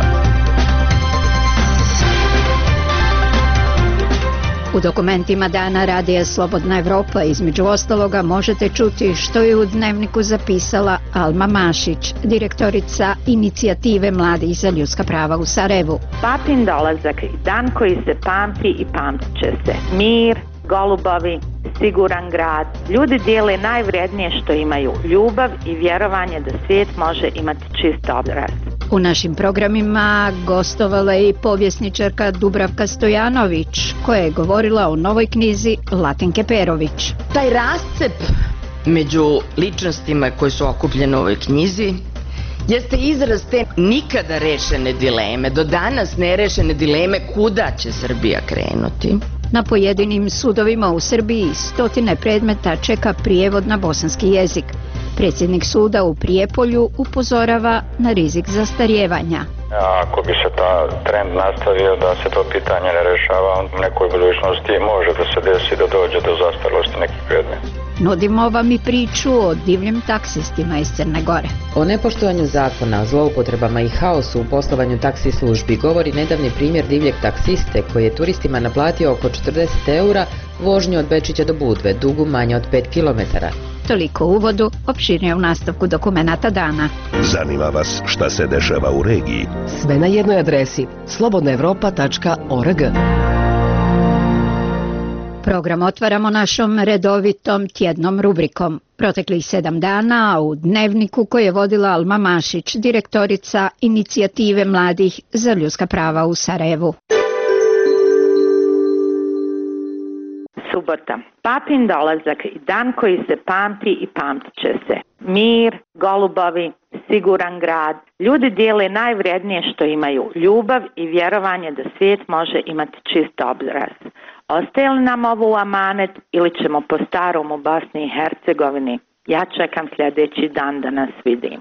U dokumentima dana Radija Slobodna Evropa između ostaloga možete čuti što je u dnevniku zapisala Alma Mašić, direktorica inicijative Mladih za ljudska prava u Sarajevu. Papin dolazak, dan koji se pamti i pamtit će se. Mir, golubovi, siguran grad. Ljudi dijele najvrednije što imaju, ljubav i vjerovanje da svijet može imati čist obraz. U našim programima gostovala je i povjesničarka Dubravka Stojanović, koja je govorila o novoj knjizi Latinke Perović. Taj rascep među ličnostima koje su okupljene u ovoj knjizi jeste izraz te nikada rešene dileme, do danas nerešene dileme kuda će Srbija krenuti. Na pojedinim sudovima u Srbiji stotine predmeta čeka prijevod na bosanski jezik. Predsjednik suda u Prijepolju upozorava na rizik zastarijevanja. Ako bi se ta trend nastavio da se to pitanje ne rešava, u nekoj budućnosti može da se desi da dođe do zastarelosti nekih predmeta. Nudimo vam i priču o divljim taksistima iz Crne Gore. O nepoštovanju zakona, zloupotrebama i haosu u poslovanju taksi službi govori nedavni primjer divljeg taksiste koji je turistima naplatio oko četrdeset eura vožnju od Bečića do Budve, dugu manje od pet kilometara. Toliko u uvodu, opširnije u nastavku dokumenata dana. Zanima vas šta se dešava u regiji? Sve na jednoj adresi slobodna evropa tačka org. Program otvaramo našom redovitom tjednom rubrikom. Proteklih sedam dana u dnevniku koji je vodila Alma Mašić, direktorica inicijative Mladih za ljudska prava u Sarajevu. Subota. Papin dolazak i dan koji se pamti i pamtit će se. Mir, golubovi, siguran grad. Ljudi dijele najvrednije što imaju, ljubav i vjerovanje da svijet može imati čist obraz. Ostaje li nam ovo u amanet ili ćemo po starom u Bosni i Hercegovini? Ja čekam sljedeći dan da nas vidim.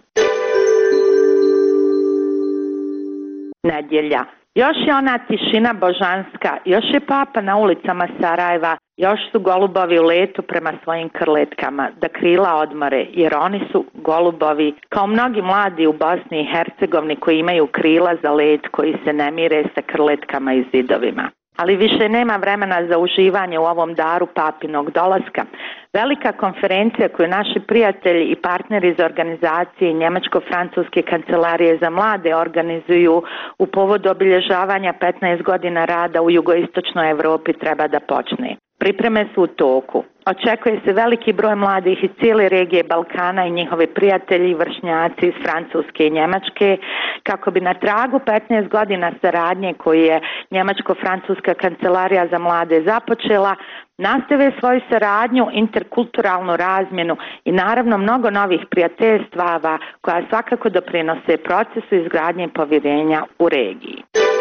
Nedjelja. Još je ona tišina božanska, još je papa na ulicama Sarajeva, još su golubovi u letu prema svojim krletkama, da krila odmore, jer oni su golubovi, kao mnogi mladi u Bosni i Hercegovini koji imaju krila za let, koji se ne mire sa krletkama i zidovima. Ali više nema vremena za uživanje u ovom daru papinog dolaska. Velika konferencija koju naši prijatelji i partneri iz organizacije Njemačko-Francuske kancelarije za mlade organizuju u povodu obilježavanja petnaest godina rada u jugoistočnoj Evropi treba da počne. Pripreme su u toku. Očekuje se veliki broj mladih iz cijele regije Balkana i njihovi prijatelji i vršnjaci iz Francuske i Njemačke kako bi na tragu petnaest godina saradnje koju je Njemačko-Francuska kancelarija za mlade započela nastave svoju saradnju, interkulturalnu razmjenu i naravno mnogo novih prijateljstava koja svakako doprinose procesu izgradnje povjerenja u regiji.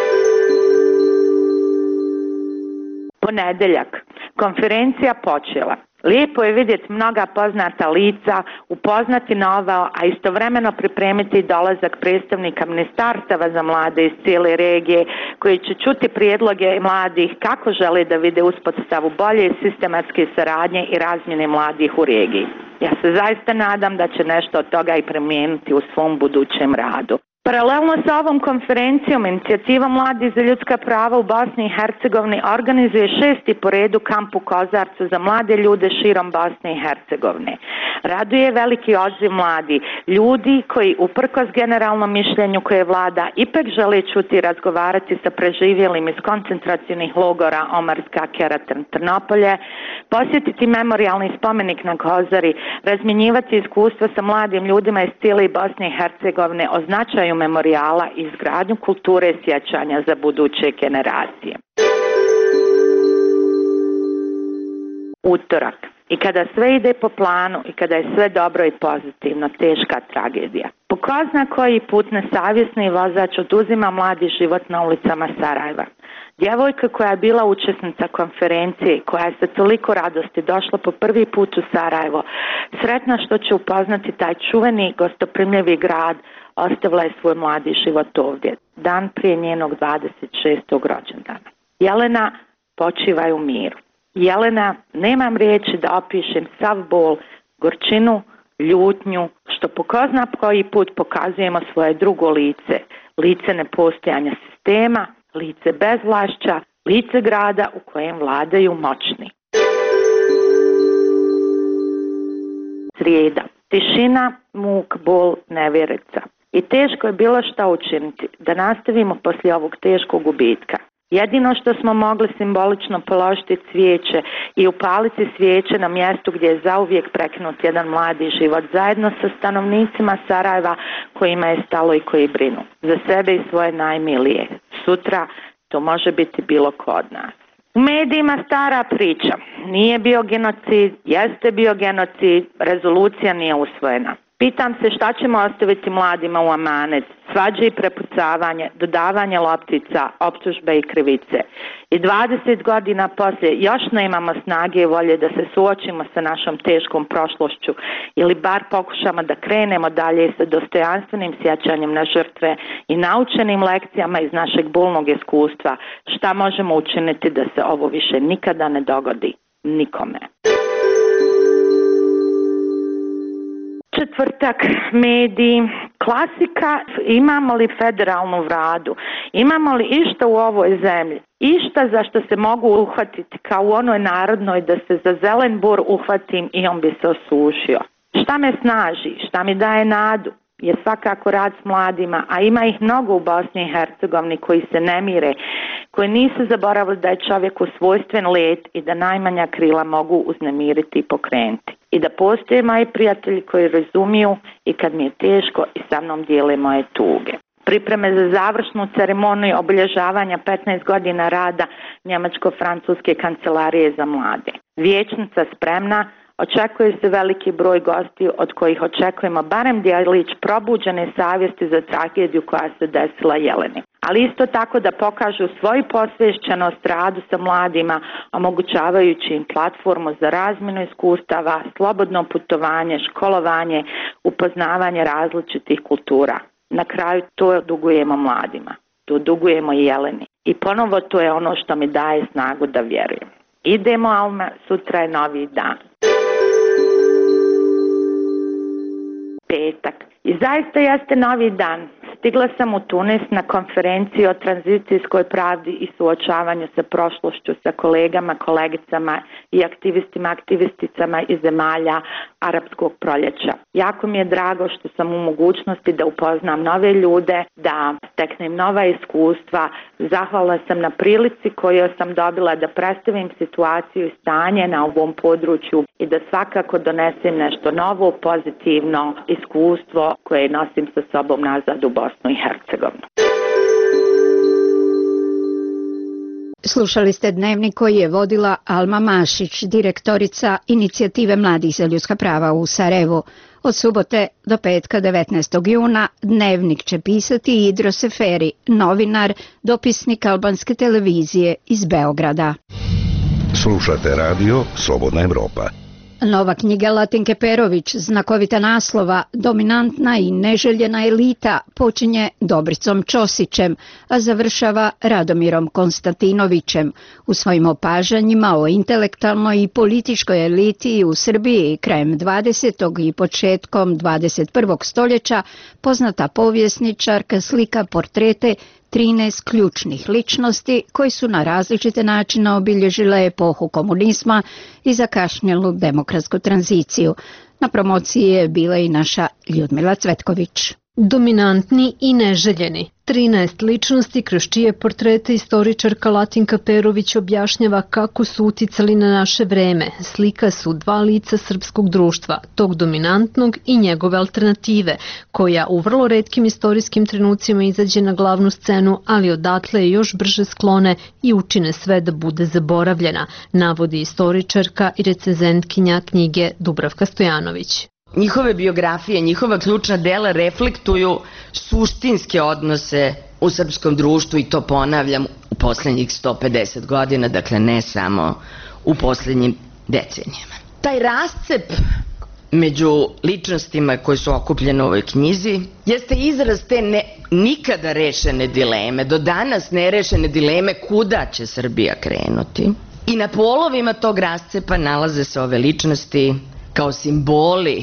Ponedeljak. Konferencija počela. Lijepo je vidjeti mnoga poznata lica, upoznati nova, a istovremeno pripremiti dolazak predstavnika ministarstava za mlade iz cijele regije, koji će čuti prijedloge mladih kako žele da vide uspostavu bolje sistematske saradnje i razmjene mladih u regiji. Ja se zaista nadam da će nešto od toga i primijeniti u svom budućem radu. Paralelno sa ovom konferencijom, inicijativa Mladi za ljudska prava u Bosni i Hercegovini organizuje šesti po redu kamp u Kozarcu za mlade ljude širom Bosne i Hercegovine. Raduje veliki odziv mladi, ljudi koji uprkos generalnom mišljenju koje vlada ipak žele čuti i razgovarati sa preživjelim iz koncentracionih logora Omarska, Keratin, Trnopolje, posjetiti memorijalni spomenik na Kozari, razmjenjivati iskustva sa mladim ljudima iz cijele Bosne i Hercegovine o značaju memorijala i izgradnju kulture sjećanja za buduće generacije. Utorak. I kada sve ide po planu i kada je sve dobro i pozitivno, teška tragedija. Po ko zna koji put nesavjesni vozač oduzima mladi život na ulicama Sarajeva. Djevojka koja je bila učesnica konferencije, koja je sa toliko radosti došla po prvi put u Sarajevo, sretna što će upoznati taj čuveni gostoprimljivi grad, ostavila je svoj mladi život ovdje, dan prije njenog dvadeset šestog rođendana. Jelena, počivaj u miru. Jelena, nemam riječi da opišem sav bol, gorčinu, ljutnju, što po ko zna koji put pokazujemo svoje drugo lice, lice nepostojanja sistema, lice bezvlašća, lice grada u kojem vladaju moćni. Srijeda. Tišina, muk, bol, nevjerica. I teško je bilo šta učiniti da nastavimo poslije ovog teškog gubitka. Jedino što smo mogli simbolično položiti cvijeće i upaliti svijeće na mjestu gdje je zauvijek prekinut jedan mladi život zajedno sa stanovnicima Sarajeva kojima je stalo i koji brinu za sebe i svoje najmilije. Sutra to može biti bilo ko od nas. U medijima stara priča. Nije bio genocid, jeste bio genocid, rezolucija nije usvojena. Pitam se šta ćemo ostaviti mladima u amanet, svađe i prepucavanje, dodavanje loptica, optužbe i krivice. I dvadeset godina poslije još nemamo snage i volje da se suočimo sa našom teškom prošlošću ili bar pokušamo da krenemo dalje sa dostojanstvenim sjećanjem na žrtve i naučenim lekcijama iz našeg bolnog iskustva. Šta možemo učiniti da se ovo više nikada ne dogodi nikome? Četvrtak, mediji, klasika, imamo li federalnu vladu, imamo li išta u ovoj zemlji, išta za što se mogu uhvatiti kao u onoj narodnoj da se za zelen bur uhvatim i on bi se osušio. Šta me snaži, šta mi daje nadu je svakako rad s mladima, a ima ih mnogo u Bosni i Hercegovini koji se ne mire, koji nisu zaboravili da je čovjeku svojstven let i da najmanja krila mogu uznemiriti i pokrenuti. I da postoje moji prijatelji koji razumiju i kad mi je teško i sa mnom dijele moje tuge. Pripreme za završnu ceremoniju obilježavanja petnaest godina rada Njemačko-francuske kancelarije za mlade. Vijećnica spremna, očekuje se veliki broj gostiju od kojih očekujemo barem djelić probuđene savjesti za tragediju koja se desila Jeleni. Ali isto tako da pokažu svoju posvećenost radu sa mladima, omogućavajući im platformu za razmjenu iskustava, slobodno putovanje, školovanje, upoznavanje različitih kultura. Na kraju to dugujemo mladima, to dugujemo i Jeleni. I ponovo to je ono što mi daje snagu da vjerujem. Idemo, Alma, sutra je novi dan. Petak. I zaista jeste novi dan. Stigla sam u Tunis na konferenciju o tranzicijskoj pravdi i suočavanju sa prošlošću sa kolegama, kolegicama i aktivistima, aktivisticama iz zemalja arapskog proljeća. Jako mi je drago što sam u mogućnosti da upoznam nove ljude, da steknem nova iskustva. Zahvalna sam na prilici koju sam dobila da predstavim situaciju i stanje na ovom području i da svakako donesem nešto novo, pozitivno iskustvo koje nosim sa sobom nazad u Bosnu i Hercegovinu. Slušali ste dnevnik koji je vodila Alma Mašić, direktorica Inicijative mladih za ljudska prava u Sarajevu. Od subote do petka devetnaestog juna dnevnik će pisati Idro Seferi, novinar, dopisnik albanske televizije iz Beograda. Slušate radio Slobodna Evropa. Nova knjiga Latinke Perović, znakovita naslova, dominantna i neželjena elita, počinje Dobricom Ćosićem, a završava Radomirom Konstantinovićem. U svojim opažanjima o intelektualnoj i političkoj eliti u Srbiji krajem dvadesetog i početkom dvadeset prvog stoljeća poznata povjesničarka slika portrete trinaest ključnih ličnosti koji su na različite načine obilježile epohu komunizma i zakašnjelu demokratsku tranziciju. Na promociji je bila i naša Ljudmila Cvetković. Dominantni i neželjeni. trinaest ličnosti kroz čije portrete istoričarka Latinka Perović objašnjava kako su uticali na naše vreme. Slika su dva lica srpskog društva, tog dominantnog i njegove alternative, koja u vrlo retkim istorijskim trenucima izađe na glavnu scenu, ali odatle je još brže sklone i učine sve da bude zaboravljena, navodi istoričarka i recenzentkinja knjige Dubravka Stojanović. Njihove biografije, njihova ključna dela reflektuju suštinske odnose u srpskom društvu i to ponavljam u posljednjih sto pedeset godina, dakle ne samo u posljednjim decenijama. Taj rascep među ličnostima koje su okupljene u ovoj knjizi jeste izraz te ne, nikada rešene dileme, do danas nerešene dileme kuda će Srbija krenuti. I na polovima tog rascepa nalaze se ove ličnosti kao simboli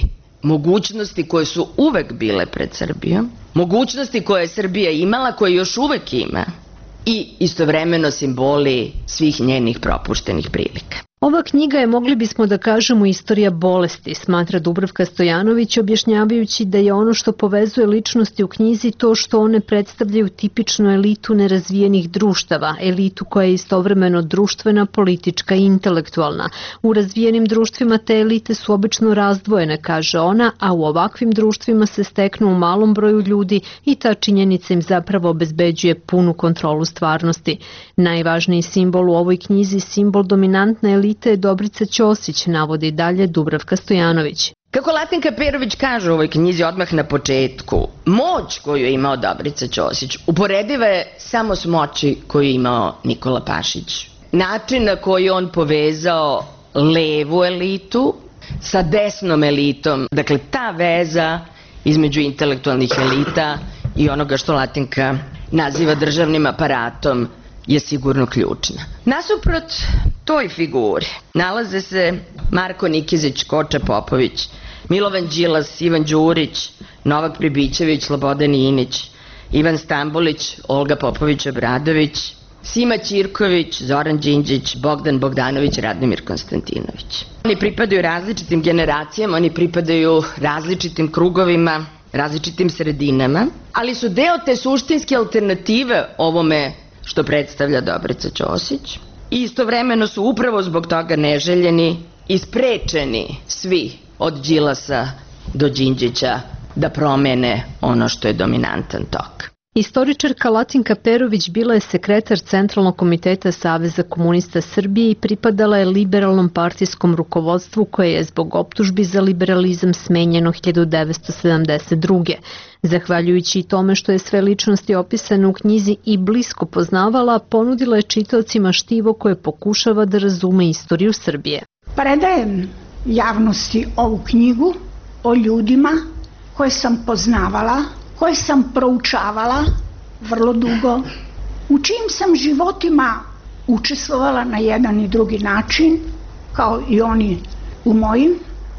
mogućnosti koje su uvek bile pred Srbijom, mogućnosti koje je Srbija imala, koje još uvek ima i istovremeno simboli svih njenih propuštenih prilika. Ova knjiga je, mogli bismo da kažemo, istorija bolesti, smatra Dubravka Stojanović, objašnjavajući da je ono što povezuje ličnosti u knjizi to što one predstavljaju tipičnu elitu nerazvijenih društava, elitu koja je istovremeno društvena, politička i intelektualna. U razvijenim društvima te elite su obično razdvojene, kaže ona, a u ovakvim društvima se steknu u malom broju ljudi i ta činjenica im zapravo obezbeđuje punu kontrolu stvarnosti. Najvažniji simbol u ovoj knjizi, simbol dominantne elite, je Dobrica Ćosić, navodi dalje Dubravka Stojanović. Kako Latinka Perović kaže u ovoj knjizi odmah na početku, moć koju je imao Dobrica Ćosić uporediva je samo s moći koju je imao Nikola Pašić. Način na koji on povezao levu elitu sa desnom elitom, dakle ta veza između intelektualnih elita i onoga što Latinka naziva državnim aparatom, je sigurno ključna. Nasuprot toj figuri nalaze se Marko Nikizić, Koča Popović, Milovan Đilas, Ivan Đurić, Novak Pribićević, Slobodan Inić, Ivan Stambolić, Olga Popović-Obradović, Sima Ćirković, Zoran Đinđić, Bogdan Bogdanović, Radomir Konstantinović. Oni pripadaju različitim generacijama, oni pripadaju različitim krugovima, različitim sredinama, ali su deo te suštinske alternative ovome što predstavlja Dobrica Ćosić i istovremeno su upravo zbog toga neželjeni i sprečeni svi od Đilasa do Đinđića da promene ono što je dominantan tok. Istoričarka Latinka Perović bila je sekretar Centralnog komiteta Saveza komunista Srbije i pripadala je liberalnom partijskom rukovodstvu koje je zbog optužbi za liberalizam smenjeno hiljadu devetsto sedamdeset druge. Zahvaljujući i tome što je sve ličnosti opisane u knjizi i blisko poznavala, ponudila je čitaocima štivo koje pokušava da razume istoriju Srbije. Predajem javnosti ovu knjigu o ljudima koje sam poznavala, koje sam proučavala vrlo dugo, u čijim sam životima učestvovala na jedan i drugi način, kao i oni u mojim,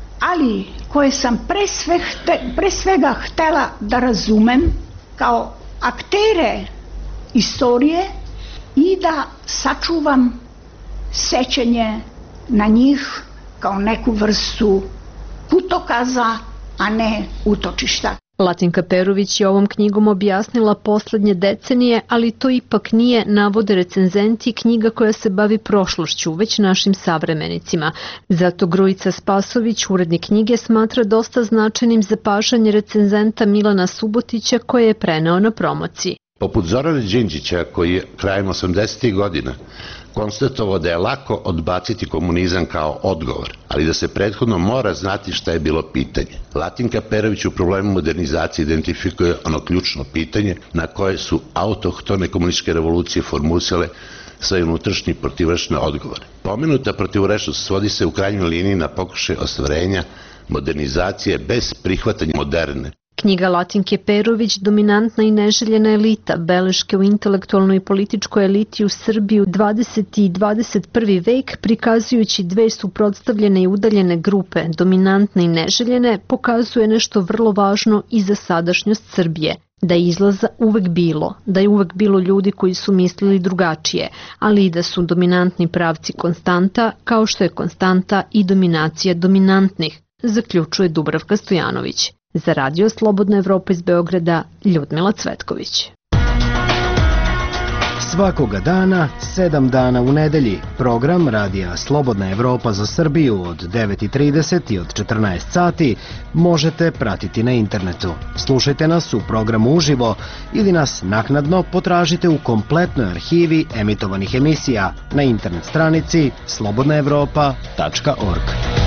ali koje sam pre, sve hte, pre svega htela da razumem kao aktere istorije i da sačuvam sećanje na njih kao neku vrstu putokaza, a ne utočišta. Latinka Perović je ovom knjigom objasnila poslednje decenije, ali to ipak nije, navode recenzenti, knjiga koja se bavi prošlošću, već našim savremenicima. Zato Grujica Spasović, urednik knjige, smatra dosta značajnim zapažanje recenzenta Milana Subotića koje je preneo na promociji. Poput Zorana Đinđića, koji je krajem osamdesetih godina konstatovao da je lako odbaciti komunizam kao odgovor, ali da se prethodno mora znati šta je bilo pitanje. Latinka Perović u problemu modernizacije identifikuje ono ključno pitanje na koje su autohtone komunističke revolucije formusile svoje unutrašnje protivračne odgovore. Pomenuta protivrečnost svodi se u krajnjoj liniji na pokušaj ostvarenja modernizacije bez prihvatanja moderne. Knjiga Latinke Perović, Dominantna i neželjena elita, beleške u intelektualnoj i političkoj eliti u Srbiji u dvadeseti i dvadeset prvi vek, prikazujući dve suprotstavljene i udaljene grupe, dominantne i neželjene, pokazuje nešto vrlo važno i za sadašnjost Srbije. Da je izlaza uvek bilo, da je uvek bilo ljudi koji su mislili drugačije, ali i da su dominantni pravci konstanta, kao što je konstanta i dominacija dominantnih, zaključuje Dubravka Stojanović. Za Radio Slobodna Evropa iz Beograda, Ljudmila Cvetković. Svakoga dana, sedam dana u nedelji, program Radija Slobodna Evropa za Srbiju od devet i trideset i od četrnaest sati možete pratiti na internetu. Slušajte nas u programu uživo ili nas naknadno potražite u kompletnoj arhivi emitovanih emisija na internet stranici slobodna evropa tačka org.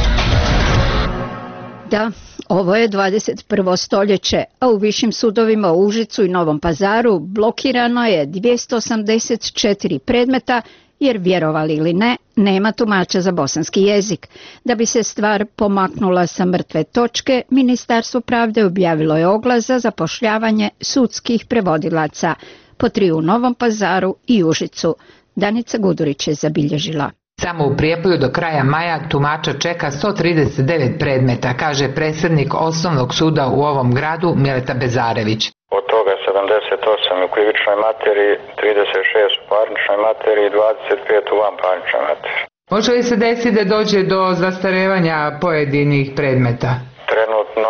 Da, ovo je dvadeset prvo stoljeće, a u višim sudovima u Užicu i Novom Pazaru blokirano je dvjesto osamdeset četiri predmeta jer, vjerovali ili ne, nema tumača za bosanski jezik. Da bi se stvar pomaknula sa mrtve točke, Ministarstvo pravde objavilo je oglas za zapošljavanje sudskih prevodilaca, po tri u Novom Pazaru i Užicu. Danica Gudurić je zabilježila. Samo u Prijepolju do kraja maja tumača čeka sto trideset devet predmeta, kaže predsjednik osnovnog suda u ovom gradu Mileta Bezarević. Od toga sedamdeset osam u krivičnoj materiji, trideset šest u parničnoj materiji i dvadeset pet u vanparničnoj materiji. Može li se desiti da dođe do zastarevanja pojedinih predmeta? Trenutno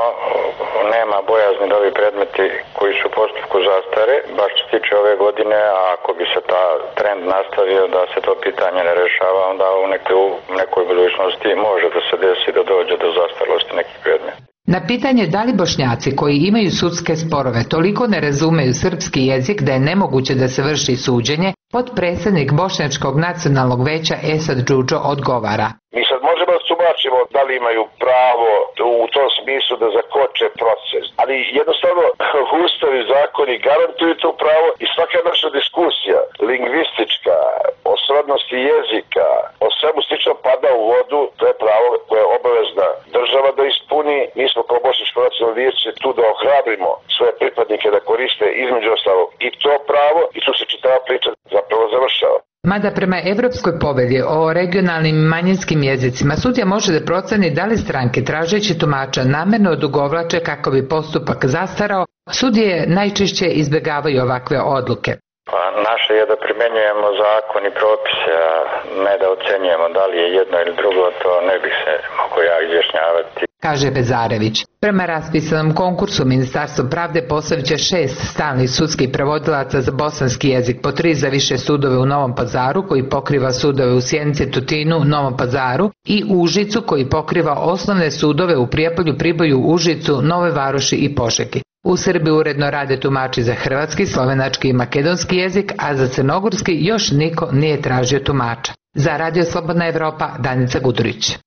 nema bojazni da ovi predmeti koji su u postupku zastare, baš što se tiče ove godine, a ako bi se ta trend nastavio da se to pitanje ne rešava, onda u nekoj, u nekoj budućnosti može da se desi da dođe do zastarelosti nekih predmeta. Na pitanje da li Bošnjaci koji imaju sudske sporove toliko ne razumeju srpski jezik da je nemoguće da se vrši suđenje, potpredsjednik Bošnjačkog nacionalnog veća Esad Džudžo odgovara. Mi sad možemo da tumačimo da li imaju pravo u tom smislu da zakoče proces, ali jednostavno ustav i zakoni garantuju to pravo i svaka naša diskusija, lingvistička, o srodnosti jezika, o svemu slično pada u vodu, to je pravo koje je obavezna država da ispuni. Mi smo kao Bošnjačko nacionalno vijeće tu da ohrabrimo svoje pripadnike da koriste između ostalog i to pravo i tu se čitava priča zapravo završava. Mada prema Evropskoj povelji o regionalnim i manjinskim jezicima sudija može da proceni da li stranke tražeći tumača namerno odugovlače kako bi postupak zastarao, sudije najčešće izbjegavaju ovakve odluke. Pa naše je da primjenjujemo zakon i propise, a ne da ocenjujemo da li je jedno ili drugo, to ne bih se mogo ja izjašnjavati. Kaže Bezarević. Prema raspisanom konkursu Ministarstvo pravde postavit će šest stalnih sudskih prevodilaca za bosanski jezik, po tri za više sudove u Novom Pazaru koji pokriva sudove u Sjenici, Tutinu, Novom Pazaru i Užicu koji pokriva osnovne sudove u Prijepolju, Priboju, Užicu, Nove Varoši i Požegi. U Srbiji uredno rade tumači za hrvatski, slovenački i makedonski jezik, a za crnogorski još niko nije tražio tumača. Za Radio Slobodna Evropa, Danica Gudurić.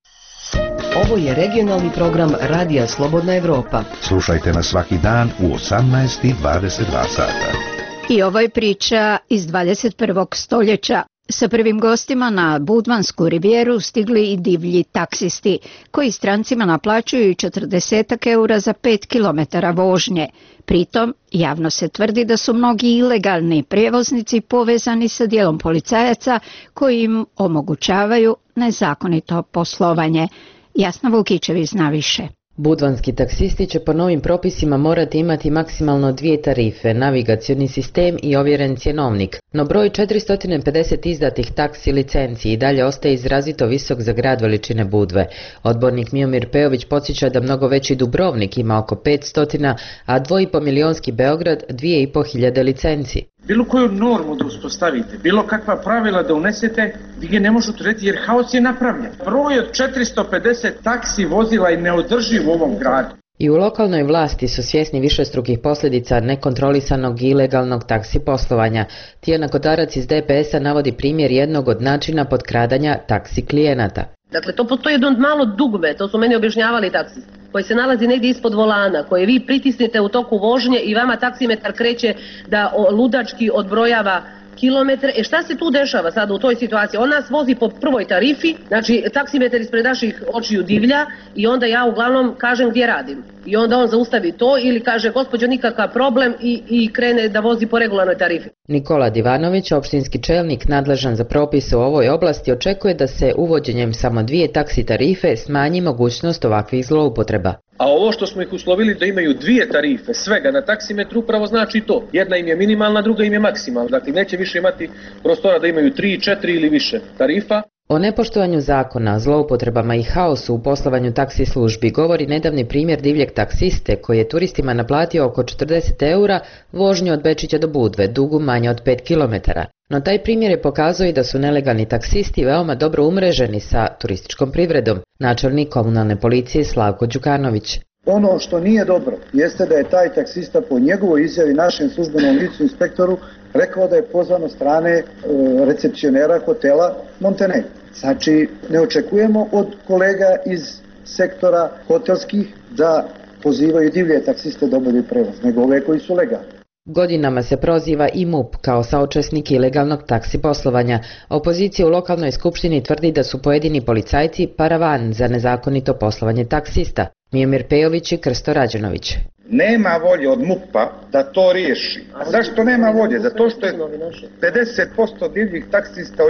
Ovo je regionalni program Radija Slobodna Evropa. Slušajte nas svaki dan u osamnaest i dvadeset dva sata. I ovo je priča iz dvadeset prvog stoljeća. Sa prvim gostima na Budvansku rivijeru stigli i divlji taksisti, koji strancima naplaćuju četrdeset eura za pet kilometara vožnje. Pritom, javno se tvrdi da su mnogi ilegalni prijevoznici povezani sa dijelom policajaca koji im omogućavaju nezakonito poslovanje. Jasna Vukićević zna više. Budvanski taksisti će po novim propisima morati imati maksimalno dvije tarife, navigacioni sistem i ovjeren cjenovnik, no broj četiristo pedeset izdatih taksi licenciji i dalje ostaje izrazito visok za grad veličine Budve. Odbornik Miomir Pejović podsjeća da mnogo veći Dubrovnik ima oko petsto, a dvoipo milionski Beograd dvije i po hiljade licenci. Bilo koju normu da uspostavite, bilo kakva pravila da unesete, vi ga ne možete urediti jer haos je napravljen. Broj od četiristo pedeset taksi vozila je neodrživ u ovom gradu. I u lokalnoj vlasti su svjesni višestrukih posljedica nekontrolisanog i ilegalnog taksi poslovanja. Tijana Kodarac iz D P S-a navodi primjer jednog od načina potkradanja taksi klijenata. Dakle, to postoji jedno malo dugme, to su meni objašnjavali taksisti, koji se nalazi negdje ispod volana, koje vi pritisnete u toku vožnje i vama taksimetar kreće da ludački odbrojava kilometre. E šta se tu dešava sada u toj situaciji? On nas vozi po prvoj tarifi, znači taksimetar ispred naših očiju divlja i onda ja uglavnom kažem gdje radim. I onda on zaustavi to ili kaže gospođo nikakav problem i, i krene da vozi po regularnoj tarifi. Nikola Divanović, opštinski čelnik nadležan za propise u ovoj oblasti, očekuje da se uvođenjem samo dvije taksi tarife smanji mogućnost ovakvih zloupotreba. A ovo što smo ih uslovili da imaju dvije tarife svega na taksimetru upravo znači to. Jedna im je minimalna, druga im je maksimalna. Dakle, neće više imati prostora da imaju tri, četiri ili više tarifa. O nepoštovanju zakona, zloupotrebama i haosu u poslovanju taksi službi govori nedavni primjer divljeg taksiste koji je turistima naplatio oko četrdeset eura vožnju od Bečića do Budve, dugu manje od pet kilometara. No taj primjer je pokazao i da su nelegalni taksisti veoma dobro umreženi sa turističkom privredom. Načelnik komunalne policije Slavko Đukanović. Ono što nije dobro jeste da je taj taksista po njegovoj izjavi našem službenom licu inspektoru rekao da je pozvan od strane e, recepcionera hotela Montenegro. Znači, ne očekujemo od kolega iz sektora hotelskih da pozivaju divlje taksiste da obavljaju prevoz, nego ove koji su legalni. Godinama se proziva i M U P kao saučesnik ilegalnog taksi poslovanja. Opozicija u lokalnoj skupštini tvrdi da su pojedini policajci paravan za nezakonito poslovanje taksista. Miomir Pejović i Krsto Rađenović. Nema volje od M U P-a da to riješi. Zašto nema volje? Zato što je pedeset posto divljih taksista od njih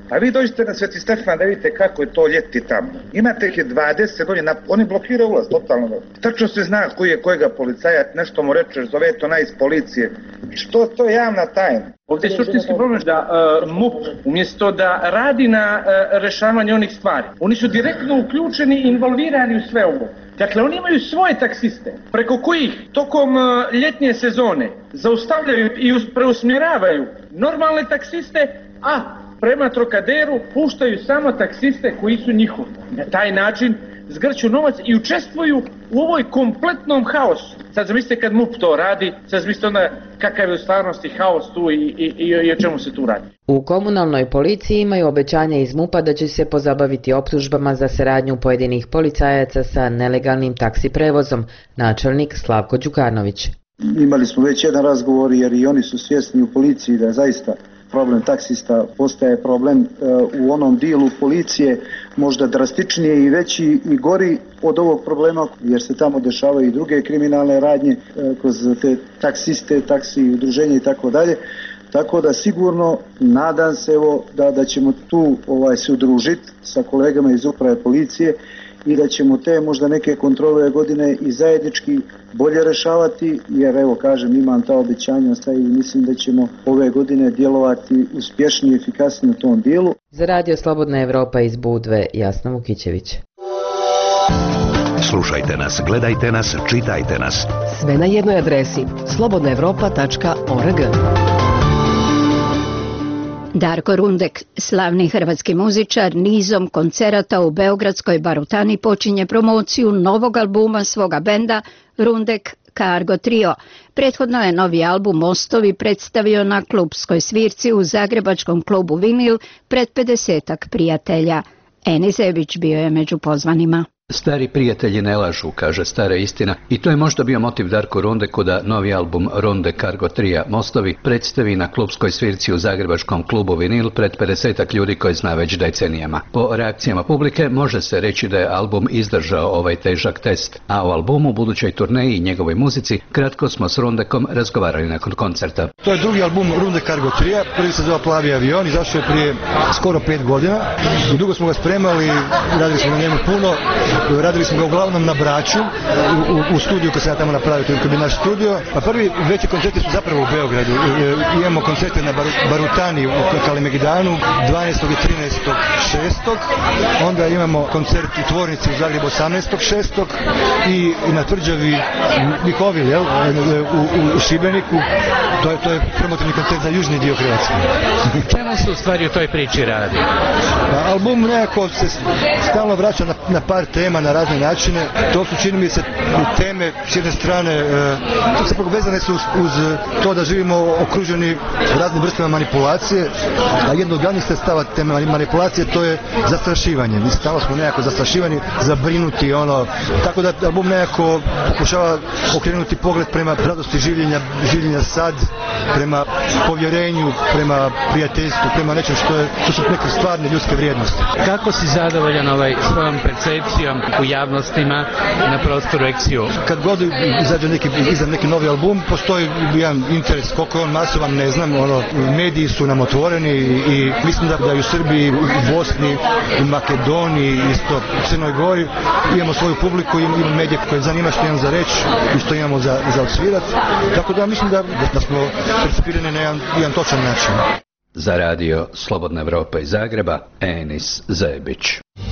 A vi dođete na Sveti Stefan da vidite kako je to ljeti tamo. Imate ih je dvadeset godina, oni blokiraju ulaz totalno. Tačno se zna koji je kojega policajac, nešto mu rečeš, zove to naj iz policije. Što to je javna tajna? Ovdje je suštinski problem da uh, M U P umjesto da radi na uh, rešavanju onih stvari, oni su direktno uključeni i involvirani u sve ovo. Dakle, oni imaju svoje taksiste, preko kojih tokom uh, ljetnje sezone zaustavljaju i preusmjeravaju normalne taksiste, a prema Trokaderu puštaju samo taksiste koji su njihovi. Na taj način zgrću novac i učestvuju u ovoj kompletnom haosu. Sad zamislite kad M U P to radi, sad zamislite onda kakav je u stvarnosti haos tu i, i, i, i o čemu se tu radi. U komunalnoj policiji imaju obećanje iz M U P-a da će se pozabaviti optužbama za saradnju pojedinih policajaca sa nelegalnim taksi prevozom, načelnik Slavko Đukanović. Imali smo već jedan razgovor jer i oni su svjesni u policiji da je zaista problem taksista postaje problem u onom dijelu policije možda drastičnije i veći i gori od ovog problema jer se tamo dešavaju i druge kriminalne radnje kroz te taksiste, taksi udruženja i tako dalje. Tako da sigurno nadam se evo da, da ćemo tu ovaj, se udružiti sa kolegama iz uprave policije i da ćemo te možda neke kontrole godine i zajednički bolje rešavati, jer evo kažem imam ta obećanja i mislim da ćemo ove godine djelovati uspješnije i efikasnije u tom dijelu. Za Radio Slobodna Evropa iz Budve, Jasna Vukićević. Slušajte nas, gledajte nas, čitajte nas. Sve na jednoj adresi slobodna evropa tačka org. Darko Rundek, slavni hrvatski muzičar, nizom koncerata u Beogradskoj Barutani počinje promociju novog albuma svoga benda Rundek Cargo Trio. Prethodno je novi album Mostovi predstavio na klubskoj svirci u zagrebačkom klubu Vinil pred pedesetak prijatelja. Enis Zebić bio je među pozvanima. Stari prijatelji ne lažu, kaže stara istina, i to je možda bio motiv Darko Rundeku da novi album Runde Cargo Tria Mostovi predstavi na klubskoj svirci u zagrebačkom klubu Vinil pred pedesetak ljudi koji zna već decenijama. Po reakcijama publike može se reći da je album izdržao ovaj težak test, a o albumu, budućoj turneji i njegovoj muzici kratko smo s Rundekom razgovarali nakon koncerta. To je drugi album Runde Cargo Tria, prvi se zove Plavi avion, izašao je prije skoro pet godina i dugo smo ga spremali, radili smo na njemu puno. Radili smo ga uglavnom na Braču, u, u studiju koji sam ja tamo napravio, to je koji je naš studio. A prvi veći koncerti su zapravo u Beogradu. E, imamo koncerte na Baru, Barutani u Kalemegdanu dvanaestog i trinaestog šestog Onda imamo koncert u Tvornici u Zagrebu osamnaestog šestog i, i na Tvrđavi Mihovil, jel? U, u Šibeniku. To je, to je promotivni koncert za južni dio Hrvatske. Čemu se u stvari u toj priči radi? Pa, album nekako se stalno vraća na, na par tema, na razne načine. To su, čini mi se, teme s jedne strane e, se povezane su uz, uz to da živimo okruženi raznim vrstama manipulacije, a jedno od glavnih sredstava te manipulacije to je zastrašivanje. Mi stalno smo nekako zastrašivani, zabrinuti, ono, tako da album nekako pokušava okrenuti pogled prema radosti življenja, življenja sad, prema povjerenju, prema prijateljstvu, prema nečem što je, što su neke stvarne ljudske vrijednosti. Kako si zadovoljan ovaj svojom percepcijom u javnostima na prostoru Eksiju? Kad god izađe neki, iza neki novi album, postoji jedan interes, koliko je on masovan, ne znam, ono, mediji su nam otvoreni i mislim da, da i u Srbiji, u Bosni, u Makedoniji, isto u Crnoj Gori imamo svoju publiku, imamo medije koje zanima što imamo za reći i što imamo za, za odsvirat, tako da mislim da, da smo percipirani na jedan, jedan točan način. Za Radio Slobodna Evropa iz Zagreba, Enis Zebić.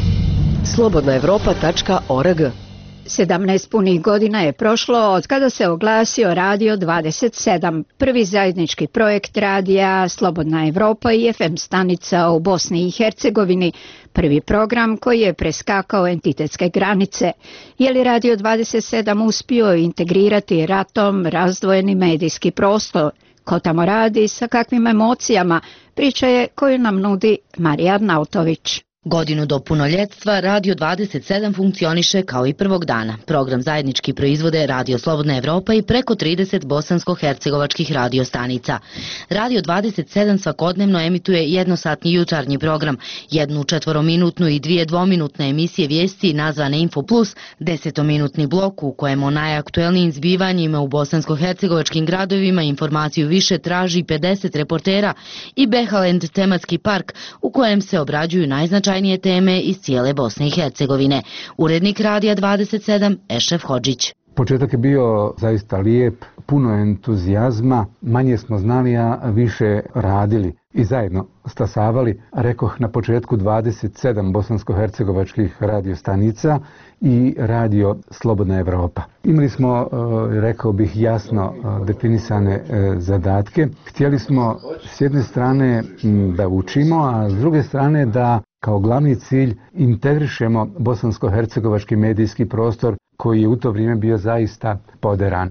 slobodna evropa tačka org. sedamnaest punih godina je prošlo od kada se oglasio Radio dvadeset sedam, prvi zajednički projekt radija Slobodna Evropa i F M stanica u Bosni i Hercegovini, prvi program koji je preskakao entitetske granice. Je li Radio dvadeset sedam uspio integrirati ratom razdvojeni medijski prostor? Ko tamo radi, sa kakvim emocijama, priča je koju nam nudi Marija Arnautović. Godinu do punoljetstva Radio dvadeset sedam funkcioniše kao i prvog dana. Program zajednički proizvode Radio Slobodna Evropa i preko trideset bosansko-hercegovačkih radiostanica. Radio dvadeset sedam svakodnevno emituje jednosatni jutarnji program, jednu četvorominutnu i dvije dvominutne emisije vijesti nazvane Info Plus, desetominutni blok u kojem o najaktuelnijim zbivanjima u bosansko-hercegovačkim gradovima informaciju više traži pedeset reportera i Behaland tematski park u kojem se obrađuju najznačajnije teme iz cijele Bosne i Hercegovine. Urednik Radija dvadeset sedam Ešref Hodžić. Početak je bio zaista lijep, puno entuzijazma, manje smo znali, a više radili i zajedno stasavali, rekoh na početku dvadeset sedam bosansko-hercegovačkih radiostanica i Radio Slobodna Evropa. Imali smo, rekao bih, jasno definisane zadatke. Htjeli smo s jedne strane da učimo, a s druge strane da kao glavni cilj integrišemo bosansko-hercegovački medijski prostor koji je u to vrijeme bio zaista poderan.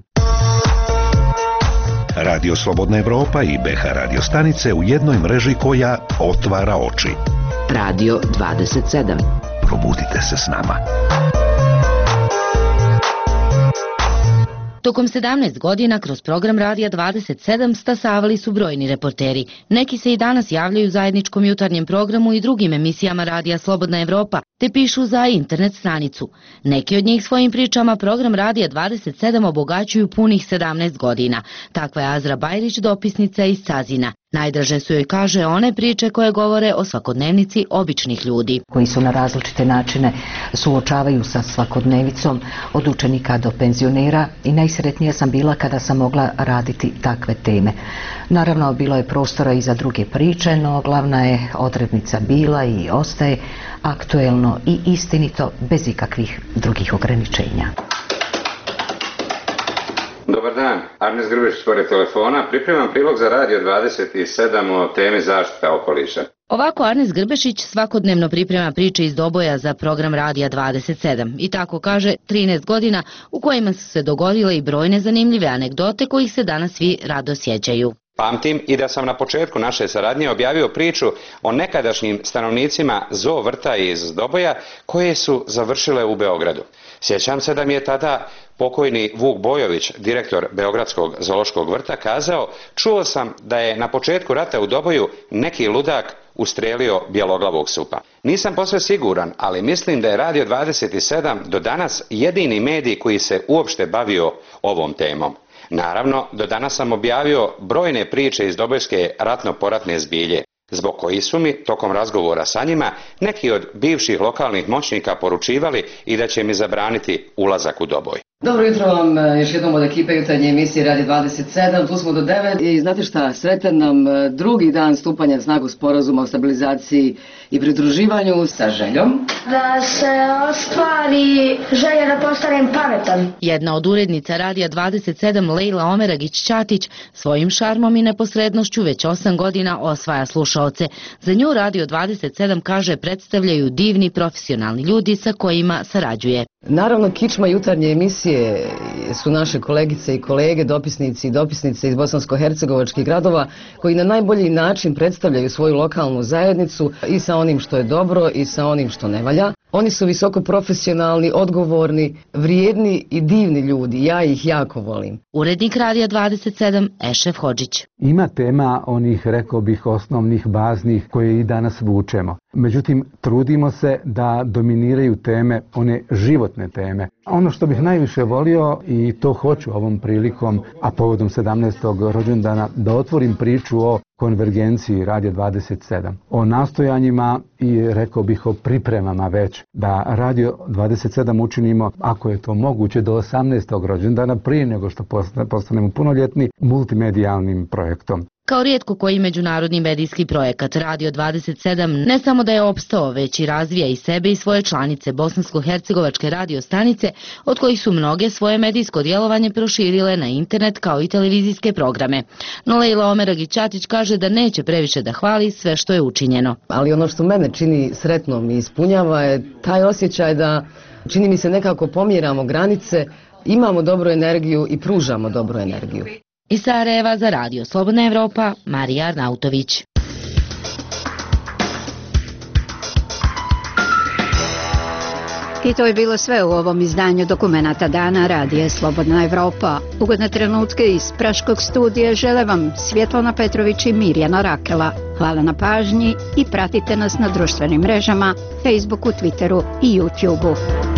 Radio Slobodna Evropa i B H radio stanice u jednoj mreži koja otvara oči. Radio dvadeset sedam. Probudite se s nama. Tokom sedamnaest godina kroz program Radija dvadeset sedam stasavali su brojni reporteri. Neki se i danas javljaju u zajedničkom jutarnjem programu i drugim emisijama Radija Slobodna Evropa, te pišu za internet stranicu. Neki od njih svojim pričama program Radija dvadeset sedam obogaćuju punih sedamnaest godina. Takva je Azra Bajrić, dopisnica iz Cazina. Najdraže su joj, kaže, one priče koje govore o svakodnevnici običnih ljudi. Koji su na različite načine suočavaju sa svakodnevicom od učenika do penzionera i najsretnija sam bila kada sam mogla raditi takve teme. Naravno, bilo je prostora i za druge priče, no glavna je odrednica bila i ostaje aktuelno i istinito bez ikakvih drugih ograničenja. Dobar dan, Arnes Grbešić pored telefona, pripremam prilog za Radio dvadeset sedam o temi zaštita okoliša. Ovako Arnes Grbešić svakodnevno priprema priče iz Doboja za program Radija dvadeset sedam i tako kaže trinaest godina u kojima su se dogodile i brojne zanimljive anegdote kojih se danas svi rado sjećaju. Pamtim i da sam na početku naše saradnje objavio priču o nekadašnjim stanovnicima zoo vrta iz Doboja koje su završile u Beogradu. Sjećam se da mi je tada pokojni Vuk Bojović, direktor Beogradskog zoološkog vrta, kazao: čuo sam da je na početku rata u Doboju neki ludak ustrelio bjeloglavog supa. Nisam posve siguran, ali mislim da je Radio dvadeset sedam do danas jedini medij koji se uopšte bavio ovom temom. Naravno, do danas sam objavio brojne priče iz dobojske ratno-poratne zbilje, zbog koji su mi, tokom razgovora sa njima, neki od bivših lokalnih moćnika poručivali i da će mi zabraniti ulazak u Doboj. Dobro jutro vam još jednom od ekipe jutarnje emisije Radio dvadeset sedam, tu smo do devet i znate šta, sretan nam drugi dan stupanja na snagu sporazuma o stabilizaciji i pridruživanju sa željom da se ostvari želja da postanem pametan. Jedna od urednica Radija dvadeset sedam, Lejla Omeragić-Ćatić, svojim šarmom i neposrednošću već osam godina osvaja slušaoce. Za nju Radio dvadeset sedam, kaže, predstavljaju divni profesionalni ljudi sa kojima sarađuje. Naravno, kičma jutarnje emisije su naše kolegice i kolege, dopisnici i dopisnice iz bosansko-hercegovačkih gradova koji na najbolji način predstavljaju svoju lokalnu zajednicu i sa onim što je dobro i sa onim što ne valja. Oni su visoko profesionalni, odgovorni, vrijedni i divni ljudi. Ja ih jako volim. Urednik Radija dvadeset sedam, Ešref Hodžić. Ima tema onih, rekao bih, osnovnih, baznih koje i danas vučemo. Međutim, trudimo se da dominiraju teme, one životne teme. Ono što bih najviše volio, i to hoću ovom prilikom, a povodom sedamnaestog rođendana, da otvorim priču o konvergenciji Radija dvadeset sedam. O nastojanjima i, rekao bih, o pripremama već da Radio dvadeset sedam učinimo, ako je to moguće, do osamnaestog rođendana, prije nego što postanemo punoljetni, multimedijalnim projektom. Kao rijetko koji međunarodni medijski projekat, Radio dvadeset sedam ne samo da je opstao, već i razvija i sebe i svoje članice bosansko-hercegovačke radio stanice, od kojih su mnoge svoje medijsko djelovanje proširile na internet kao i televizijske programe. No Lejla Omeragić-Ćatić kaže da neće previše da hvali sve što je učinjeno. Ali ono što mene čini sretnom i ispunjava je taj osjećaj da, čini mi se, nekako pomjeramo granice, imamo dobru energiju i pružamo dobru energiju. Iz Sarajeva za Radio Slobodna Evropa, Marija Arnautović. I to je bilo sve u ovom izdanju Dokumenata dana Radija Slobodna Evropa. Ugodne trenutke iz Praškog studija žele vam Svjetlana Petrović i Mirjana Rakela. Hvala na pažnji i pratite nas na društvenim mrežama, Facebooku, Twitteru i YouTubeu.